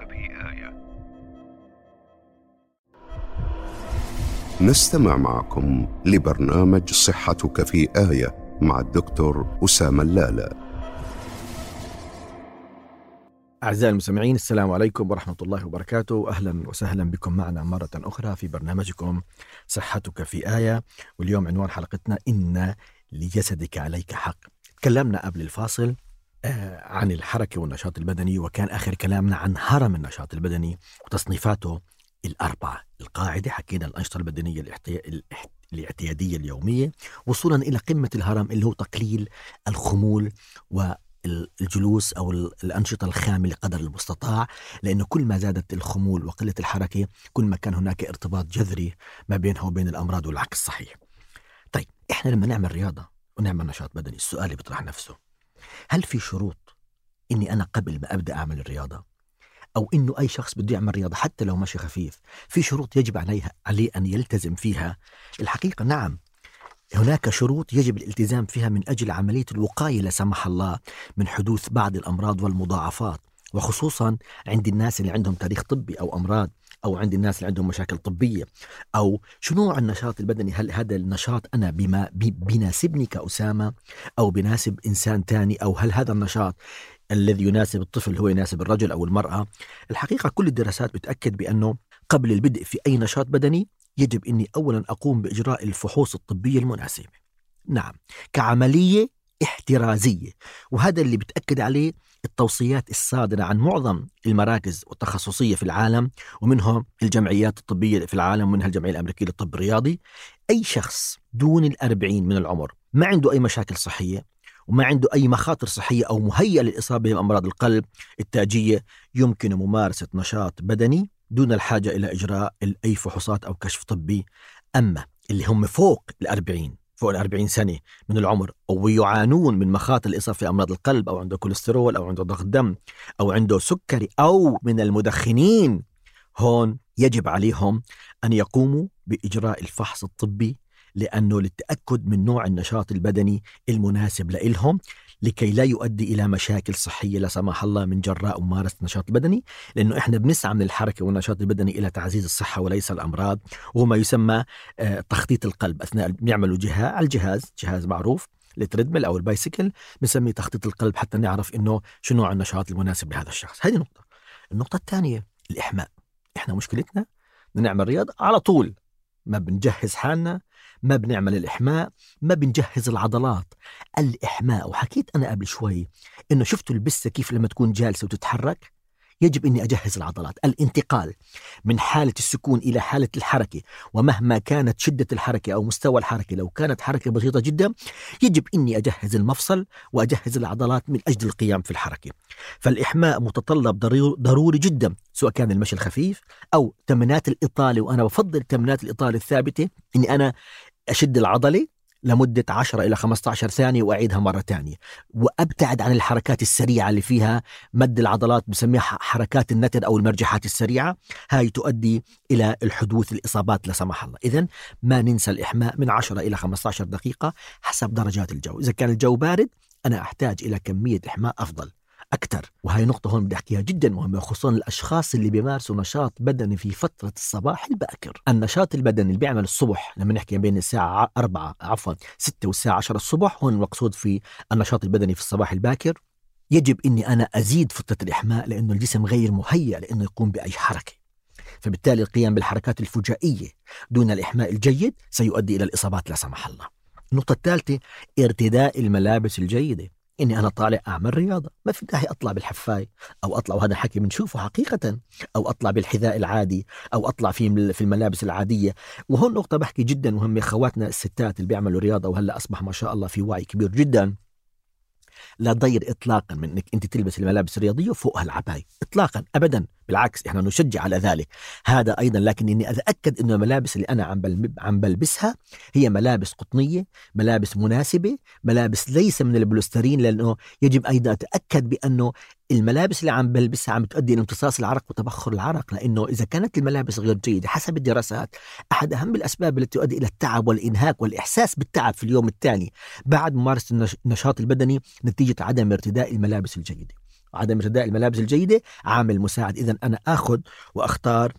نستمع معكم لبرنامج صحتك في آية مع الدكتور أسامة اللالة. أعزائي المستمعين، السلام عليكم ورحمة الله وبركاته. أهلا وسهلا بكم معنا مرة أخرى في برنامجكم صحتك في آية. واليوم عنوان حلقتنا إن لجسدك عليك حق. تكلمنا قبل الفاصل آه عن الحركة والنشاط البدني، وكان آخر كلامنا عن هرم النشاط البدني وتصنيفاته الأربعة. القاعدة حكينا الأنشطة البدنية الاحتي... الاعتيادية اليومية، وصولا إلى قمة الهرم اللي هو تقليل الخمول والجلوس أو الأنشطة الخاملة قدر المستطاع، لأنه كل ما زادت الخمول وقلة الحركة كل ما كان هناك ارتباط جذري ما بينها وبين الأمراض، والعكس صحيح. طيب إحنا لما نعمل رياضة ونعمل نشاط بدني، السؤال اللي بيطرح نفسه، هل في شروط إني أنا قبل ما أبدأ أعمل الرياضة، أو إنه أي شخص بده يعمل رياضة حتى لو ماشي خفيف في شروط يجب عليها عليه أن يلتزم فيها؟ الحقيقة نعم، هناك شروط يجب الالتزام فيها من أجل عملية الوقاية لا سمح الله من حدوث بعض الأمراض والمضاعفات، وخصوصا عند الناس اللي عندهم تاريخ طبي أو أمراض، أو عند الناس اللي عندهم مشاكل طبية، أو شنو نوع النشاط البدني. هل هذا النشاط أنا بما بيناسبني كأسامة أو بيناسب إنسان تاني، أو هل هذا النشاط الذي يناسب الطفل هو يناسب الرجل أو المرأة؟ الحقيقة كل الدراسات بتأكد بأنه قبل البدء في أي نشاط بدني يجب أني أولا أقوم بإجراء الفحوص الطبية المناسبة، نعم، كعملية احترازية. وهذا اللي بتأكد عليه التوصيات الصادرة عن معظم المراكز التخصصية في العالم، ومنهم الجمعيات الطبية في العالم، ومنها الجمعية الأمريكية للطب الرياضي. أي شخص دون الأربعين من العمر ما عنده أي مشاكل صحية وما عنده أي مخاطر صحية أو مهيئ للإصابة بأمراض القلب التاجية يمكن ممارسة نشاط بدني دون الحاجة إلى إجراء أي فحوصات أو كشف طبي. أما اللي هم فوق الأربعين فوق الأربعين سنة من العمر ويعانون من مخاطر الإصابة في أمراض القلب، أو عنده كوليسترول، أو عنده ضغط دم، أو عنده سكري، أو من المدخنين، هون يجب عليهم أن يقوموا بإجراء الفحص الطبي، لأنه للتأكد من نوع النشاط البدني المناسب لهم، لكي لا يؤدي إلى مشاكل صحية لا سمح الله من جراء ممارسة النشاط البدني. لأنه إحنا بنسعى من الحركة والنشاط البدني إلى تعزيز الصحة وليس الأمراض، وهو ما يسمى تخطيط القلب. أثناء بنعملوا جهاز الجهاز جهاز معروف التريدميل أو البايسيكل، بنسميه تخطيط القلب حتى نعرف إنه شنو نوع النشاط المناسب لهذا الشخص. هذه نقطة. النقطة الثانية الإحماء. إحنا مشكلتنا بنعمل رياضة على طول ما بنجهز حالنا، ما بنعمل الإحماء، ما بنجهز العضلات. الإحماء، وحكيت أنا قبل شوي إنه شفتوا البسة كيف لما تكون جالسة وتتحرك يجب أني أجهز العضلات. الانتقال من حالة السكون إلى حالة الحركة، ومهما كانت شدة الحركة أو مستوى الحركة، لو كانت حركة بسيطة جدا يجب أني أجهز المفصل وأجهز العضلات من أجل القيام في الحركة. فالإحماء متطلب ضروري جدا، سواء كان المشي الخفيف أو تمرينات الإطالة. وأنا بفضل تمرينات الإطالة الثابتة، أني أنا أشد العضلة لمدة عشرة إلى خمسة عشر ثانية وأعيدها مرة تانية، وأبتعد عن الحركات السريعة اللي فيها مد العضلات، بسميها حركات النتر أو المرجحات السريعة. هاي تؤدي إلى الحدوث الإصابات لا سمح الله. إذن ما ننسى الإحماء من عشرة إلى خمسة عشر دقيقة حسب درجات الجو. إذا كان الجو بارد أنا أحتاج إلى كمية إحماء أفضل أكثر. وهي نقطة هون بدي أحكيها جدا مهمة، خصوصا الأشخاص اللي بيمارسوا نشاط بدني في فترة الصباح الباكر. النشاط البدني اللي بيعمل الصبح، لما نحكي بين الساعة أربعة عفوا ستة والساعة عشرة الصبح، هون المقصود في النشاط البدني في الصباح الباكر، يجب أني أنا أزيد فترة الإحماء، لأنه الجسم غير مهيئ لأنه يقوم بأي حركة. فبالتالي القيام بالحركات الفجائية دون الإحماء الجيد سيؤدي إلى الإصابات لا سمح الله. النقطة الثالثة ارتداء الملابس الجيدة. إني أنا طالع أعمل رياضة، ما في داعي أطلع بالحفاية أو أطلع، وهذا حكي بنشوفه حقيقة، أو أطلع بالحذاء العادي أو أطلع في في الملابس العادية. وهون نقطة بحكي جدا مهمة، خواتنا الستات اللي بيعملوا رياضة وهلأ أصبح ما شاء الله في وعي كبير جدا، لا تضير إطلاقا من أنك أنت تلبس الملابس الرياضية فوقها العباية إطلاقا أبدا، بالعكس إحنا نشجع على ذلك هذا أيضا. لكن إني أتأكد إنه الملابس اللي أنا عم عم بلبسها هي ملابس قطنية، ملابس مناسبة، ملابس ليس من البوليسترين، لأنه يجب أيضا أتأكد بأنه الملابس اللي عم بلبسها عم تؤدي إلى امتصاص العرق وتبخر العرق، لأنه إذا كانت الملابس غير جيدة حسب الدراسات أحد أهم الأسباب التي تؤدي إلى التعب والإنهاك والإحساس بالتعب في اليوم الثاني بعد ممارسة النشاط البدني نتيجة عدم ارتداء الملابس الجيدة. عدم ارتداء الملابس الجيدة عامل مساعد. إذن أنا أخذ وأختار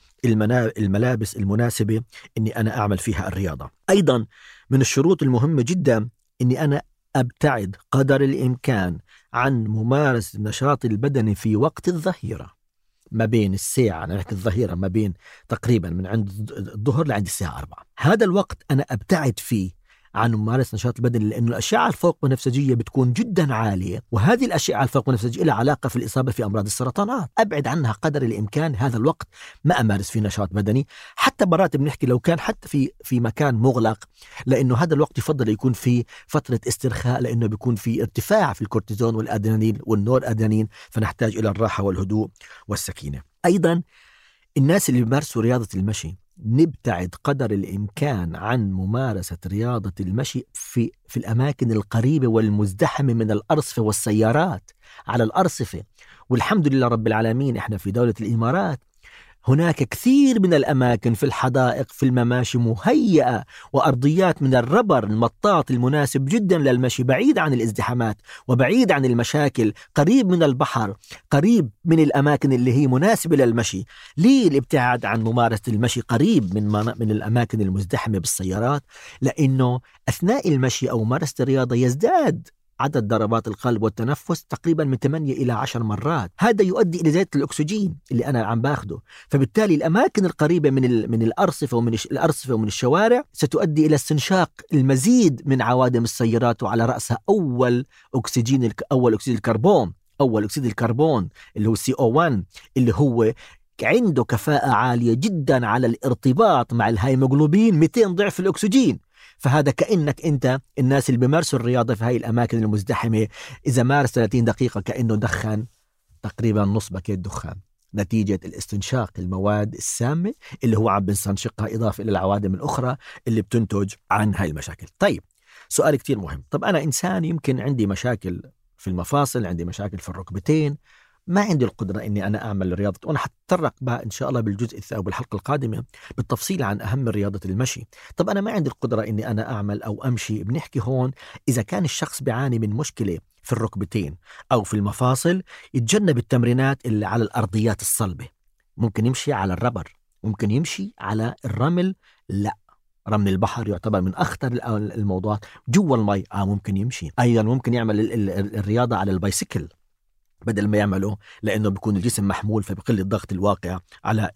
الملابس المناسبة إني أنا أعمل فيها الرياضة. أيضا من الشروط المهمة جدا إني أنا أبتعد قدر الإمكان عن ممارسة النشاط البدني في وقت الظهيرة، ما بين الساعة، أنا نحكي الظهيرة ما بين تقريبا من عند الظهر لعند الساعة أربعة. هذا الوقت أنا أبتعد فيه عن ممارسة النشاط البدني، لأن الأشعة الفوق بنفسجية بتكون جدا عالية، وهذه الأشعة الفوق بنفسجية لها علاقة في الإصابة في أمراض السرطانات. أبعد عنها قدر الإمكان هذا الوقت، ما أمارس فيه نشاط بدني. حتى مرات بنحكي لو كان حتى في في مكان مغلق، لأنه هذا الوقت يفضل يكون في فترة استرخاء، لأنه بيكون في ارتفاع في الكورتيزون والأدرينالين والنور أدرينالين، فنحتاج إلى الراحة والهدوء والسكينة. أيضا الناس اللي بيمارسوا رياضة المشي نبتعد قدر الإمكان عن ممارسة رياضة المشي في في الأماكن القريبة والمزدحمة من الأرصفة والسيارات على الأرصفة. والحمد لله رب العالمين إحنا في دولة الإمارات هناك كثير من الأماكن في الحدائق في المماشي مهيئة وأرضيات من الربر المطاط المناسب جدا للمشي، بعيد عن الازدحامات وبعيد عن المشاكل، قريب من البحر، قريب من الأماكن اللي هي مناسبة للمشي. ليه الابتعاد عن ممارسة المشي قريب من من الأماكن المزدحمة بالسيارات؟ لأنه أثناء المشي أو ممارسة الرياضة يزداد عدد ضربات القلب والتنفس تقريبا من ثمانية إلى عشر مرات. هذا يؤدي إلى زيادة الأكسجين اللي أنا عم باخده، فبالتالي الأماكن القريبة من من الأرصفة ومن الأرصفة ومن الشوارع ستؤدي إلى استنشاق المزيد من عوادم السيارات، وعلى رأسها أول أكسجين أول أكسيد الكربون أول أكسيد الكربون اللي هو سي أو واحد، اللي هو عنده كفاءة عالية جدا على الارتباط مع الهيموغلوبين مئتين ضعف الأكسجين. فهذا كأنك أنت الناس اللي بيمارسوا الرياضة في هاي الأماكن المزدحمة إذا مارس ثلاثين دقيقة كأنه دخن تقريبا نص باكيت دخان، نتيجة الاستنشاق المواد السامة اللي هو عم بنستنشقها، إضافة إلى العوادم الأخرى اللي بتنتج عن هاي المشاكل. طيب سؤال كتير مهم. طب أنا إنسان يمكن عندي مشاكل في المفاصل، عندي مشاكل في الركبتين، ما عندي القدرة إني أنا أعمل رياضة، وأنا حتطرق بها إن شاء الله بالجزء الثاني بالحلقة القادمة بالتفصيل عن أهم رياضة المشي. طب أنا ما عندي القدرة إني أنا أعمل أو أمشي. بنحكي هون إذا كان الشخص بيعاني من مشكلة في الركبتين أو في المفاصل، يتجنب التمرينات اللي على الأرضيات الصلبة. ممكن يمشي على الربر، ممكن يمشي على الرمل، لا رمل البحر يعتبر من أخطر الموضوعات. جوا المي آه ممكن يمشي. أيضا ممكن يعمل الرياضة على البايسيكل بدل ما يعمله، لأنه بيكون الجسم محمول فبقل الضغط الواقع على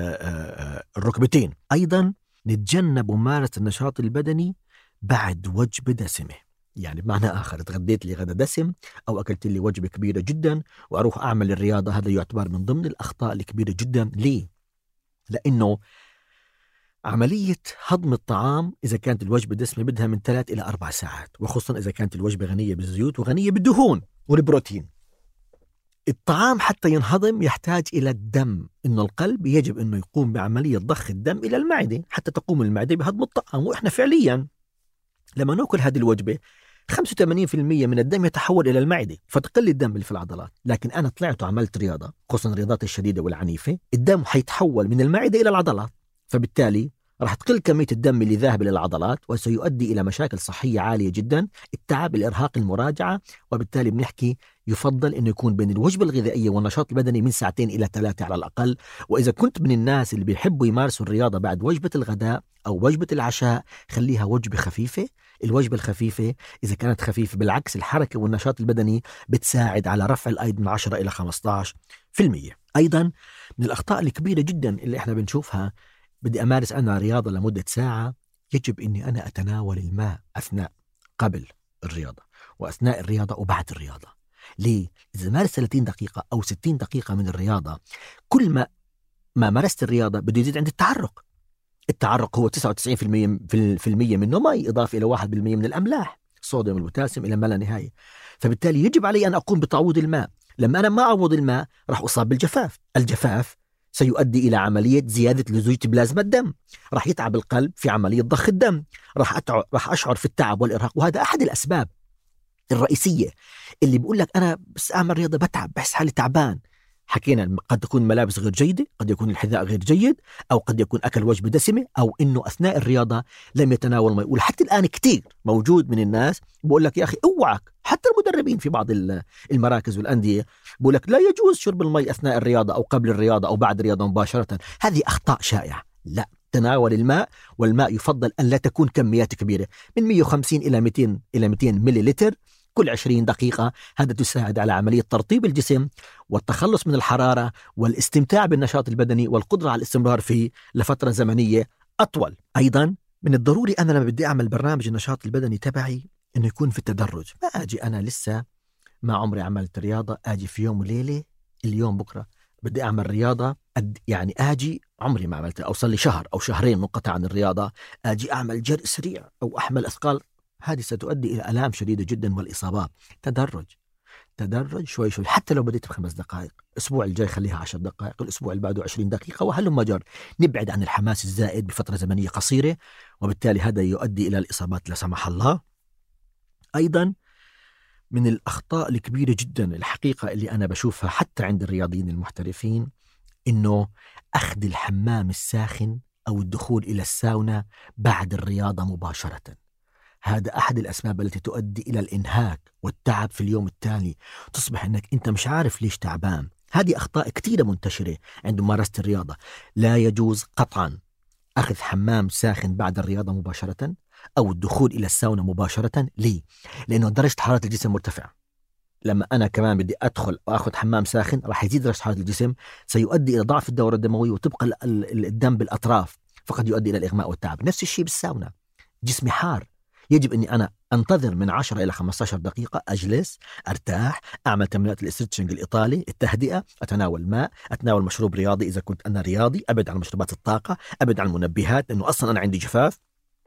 الركبتين. أيضا نتجنب ممارسة النشاط البدني بعد وجبة دسمة، يعني بمعنى آخر تغديت لي غدا دسم أو أكلت لي وجبة كبيرة جدا وأروح أعمل الرياضة، هذا يعتبر من ضمن الأخطاء الكبيرة جدا. ليه؟ لأنه عملية هضم الطعام إذا كانت الوجبة دسمة بدها من ثلاث إلى أربع ساعات، وخصوصا إذا كانت الوجبة غنية بالزيوت وغنية بالدهون والبروتين. الطعام حتى ينهضم يحتاج إلى الدم، إنه القلب يجب إنه يقوم بعملية ضخ الدم إلى المعدة حتى تقوم المعدة بهضم الطعام. وإحنا فعليا لما نأكل هذه الوجبة خمسة وثمانين بالمئة من الدم يتحول إلى المعدة، فتقل الدم اللي في العضلات. لكن أنا طلعت وعملت رياضة، خصوصا الرياضات الشديدة والعنيفة، الدم حيتحول من المعدة إلى العضلات، فبالتالي راح تقل كمية الدم اللي ذاهب إلى العضلات، وسيؤدي إلى مشاكل صحية عالية جدا، التعب، الإرهاق، المراجعة. وبالتالي بنحكي يفضل أنه يكون بين الوجبة الغذائية والنشاط البدني من ساعتين إلى ثلاثة على الأقل. وإذا كنت من الناس اللي بيحبوا يمارسوا الرياضة بعد وجبة الغداء أو وجبة العشاء، خليها وجبة خفيفة. الوجبة الخفيفة إذا كانت خفيفة بالعكس الحركة والنشاط البدني بتساعد على رفع الأيض من عشرة إلى خمسة عشر بالمئة. أيضا من الأخطاء الكبيرة جدا اللي إحنا بنشوفها، بدي أمارس أنا رياضة لمدة ساعة، يجب أني أنا أتناول الماء أثناء قبل الرياضة. وأثناء الرياضة وبعد الرياضة. ليه؟ إذا مارس ثلاثين دقيقة أو ستين دقيقة من الرياضة، كل ما ما مارست الرياضة بده يزيد عند التعرق. التعرق هو تسعة وتسعين بالمئة منه ماء إضافة إلى واحد بالمئة من الأملاح، الصوديوم والبوتاسيوم إلى ما لا نهاية. فبالتالي يجب علي أن أقوم بتعويض الماء. لما أنا ما أعوض الماء راح أصاب بالجفاف. الجفاف سيؤدي إلى عملية زيادة لزوجة بلازما الدم، راح يتعب القلب في عملية ضخ الدم، راح أتع... راح أشعر في التعب والإرهاق. وهذا أحد الأسباب الرئيسية اللي بقول لك أنا بس أعمل رياضة بتعب، بحس حالي تعبان. حكينا قد تكون ملابس غير جيدة، قد يكون الحذاء غير جيد، أو قد يكون أكل وجبة دسمة، أو إنه أثناء الرياضة لم يتناول ماء. ولحتى الآن كتير موجود من الناس بقول لك يا أخي اوعك، حتى المدربين في بعض المراكز والأندية بقول لك لا يجوز شرب الماء أثناء الرياضة أو قبل الرياضة أو بعد الرياضة مباشرة. هذه أخطاء شائعة. لا، تناول الماء، والماء يفضل أن لا تكون كميات كبيرة، من مئة وخمسين إلى مئتين إلى مئتين ملي لتر كل عشرين دقيقة. هذا تساعد على عملية ترطيب الجسم والتخلص من الحرارة والاستمتاع بالنشاط البدني والقدرة على الاستمرار فيه لفترة زمنية أطول. أيضا من الضروري أنا لما بدي أعمل برنامج النشاط البدني تبعي إنه يكون في التدرج. ما أجي أنا لسه ما عمري عملت رياضة أجي في يوم وليلة اليوم بكرة بدي أعمل رياضة، يعني أجي عمري ما عملت، أوصل لي شهر أو شهرين منقطع عن الرياضة، أجي أعمل جري سريع أو أحمل أثقال. هذه ستؤدي إلى آلام شديدة جدا والإصابات. تدرج تدرج شوي شوي. حتى لو بديت بخمس دقائق، الأسبوع الجاي خليها عشر دقائق، الأسبوع اللي بعده عشرين دقيقة، وهلم جر. نبعد عن الحماس الزائد بفترة زمنية قصيرة، وبالتالي هذا يؤدي إلى الإصابات لا سمح الله. أيضا من الأخطاء الكبيرة جدا الحقيقة اللي أنا بشوفها حتى عند الرياضيين المحترفين إنه أخذ الحمام الساخن أو الدخول إلى الساونا بعد الرياضة مباشرة. هذا أحد الأسباب التي تؤدي إلى الإنهاك والتعب في اليوم التالي، تصبح أنك أنت مش عارف ليش تعبان. هذه أخطاء كثيرة منتشرة عند ممارسة الرياضة. لا يجوز قطعا أخذ حمام ساخن بعد الرياضة مباشرة أو الدخول إلى الساونا مباشرة. ليه؟ لأنه درجة حرارة الجسم مرتفعة. لما أنا كمان بدي أدخل وأخذ حمام ساخن راح يزيد درجة حرارة الجسم، سيؤدي إلى ضعف الدورة الدموية وتبقى الدم بالأطراف، فقد يؤدي إلى الإغماء والتعب. نفس الشيء بالساونا، جسمي حار، يجب أني أنا أنتظر من عشرة إلى خمسة عشر دقيقة، أجلس أرتاح، أعمل تمرينات الاسترتشنج الإيطالي، التهدئة، أتناول ماء، أتناول مشروب رياضي إذا كنت أنا رياضي، أبعد عن مشروبات الطاقة، أبعد عن المنبهات لأنه أصلا أنا عندي جفاف.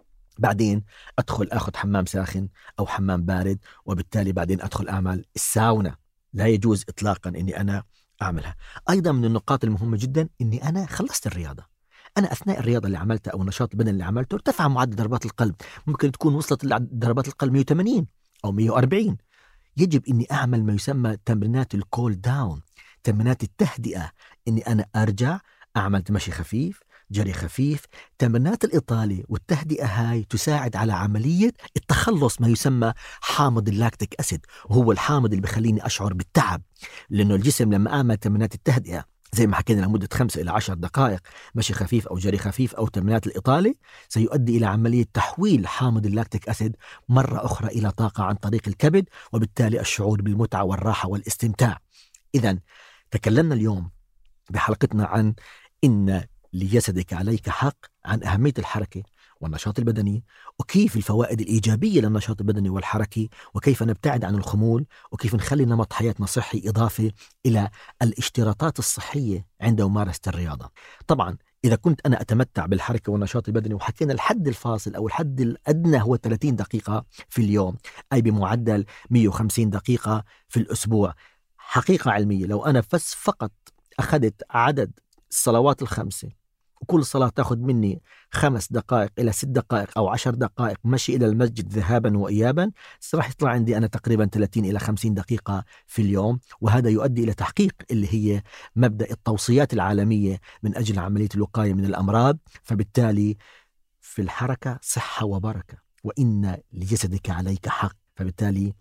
بعدين أدخل أخذ حمام ساخن أو حمام بارد، وبالتالي بعدين أدخل أعمل الساونا. لا يجوز إطلاقا أني أنا أعملها. أيضا من النقاط المهمة جدا أني أنا خلصت الرياضة، أنا أثناء الرياضة اللي عملتها أو النشاط البدني اللي عملته ارتفع معدل ضربات القلب، ممكن تكون وصلت ضربات القلب مئة وثمانين أو مئة وأربعين. يجب أني أعمل ما يسمى تمرينات الكول داون، تمرينات التهدئة، أني أنا أرجع أعمل مشي خفيف، جري خفيف. تمرينات الإيطالي والتهدئة هاي تساعد على عملية التخلص ما يسمى حامض اللاكتيك أسيد، وهو الحامض اللي بخليني أشعر بالتعب. لأنه الجسم لما أعمل تمرينات التهدئة زي ما حكينا لمدة خمسة إلى عشر دقائق مشي خفيف أو جري خفيف أو تمرينات الإيطالي، سيؤدي إلى عملية تحويل حامض اللاكتيك أسيد مرة أخرى إلى طاقة عن طريق الكبد، وبالتالي الشعور بالمتعة والراحة والاستمتاع. إذن تكلمنا اليوم بحلقتنا عن إن لجسدك عليك حق، عن أهمية الحركة والنشاط البدني، وكيف الفوائد الإيجابية للنشاط البدني والحركي، وكيف نبتعد عن الخمول، وكيف نخلي نمط حياتنا صحي، إضافة إلى الاشتراطات الصحية عند ممارسة الرياضة. طبعا إذا كنت أنا أتمتع بالحركة والنشاط البدني، وحكينا الحد الفاصل أو الحد الأدنى هو ثلاثين دقيقة في اليوم، أي بمعدل مئة وخمسين دقيقة في الأسبوع. حقيقة علمية، لو أنا بس فقط أخذت عدد الصلوات الخمسة وكل صلاة تأخذ مني خمس دقائق إلى ست دقائق أو عشر دقائق مشي إلى المسجد ذهابا وإيابا، راح يطلع عندي أنا تقريبا ثلاثين إلى خمسين دقيقة في اليوم. وهذا يؤدي إلى تحقيق اللي هي مبدأ التوصيات العالمية من أجل عملية الوقاية من الأمراض. فبالتالي في الحركة صحة وبركة، وإن لجسدك عليك حق. فبالتالي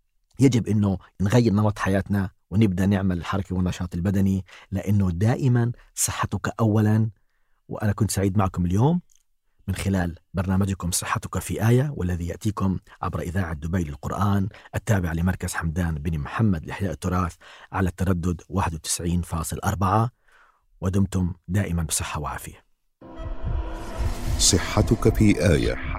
يجب أنه نغير نمط حياتنا ونبدأ نعمل الحركة والنشاط البدني، لأنه دائما صحتك أولا. وأنا كنت سعيد معكم اليوم من خلال برنامجكم صحتك في آية، والذي يأتيكم عبر إذاعة دبي للقرآن التابع لمركز حمدان بن محمد لإحياء التراث على التردد واحد وتسعين فاصلة أربعة. ودمتم دائما بصحة وعافية. صحتك في آية.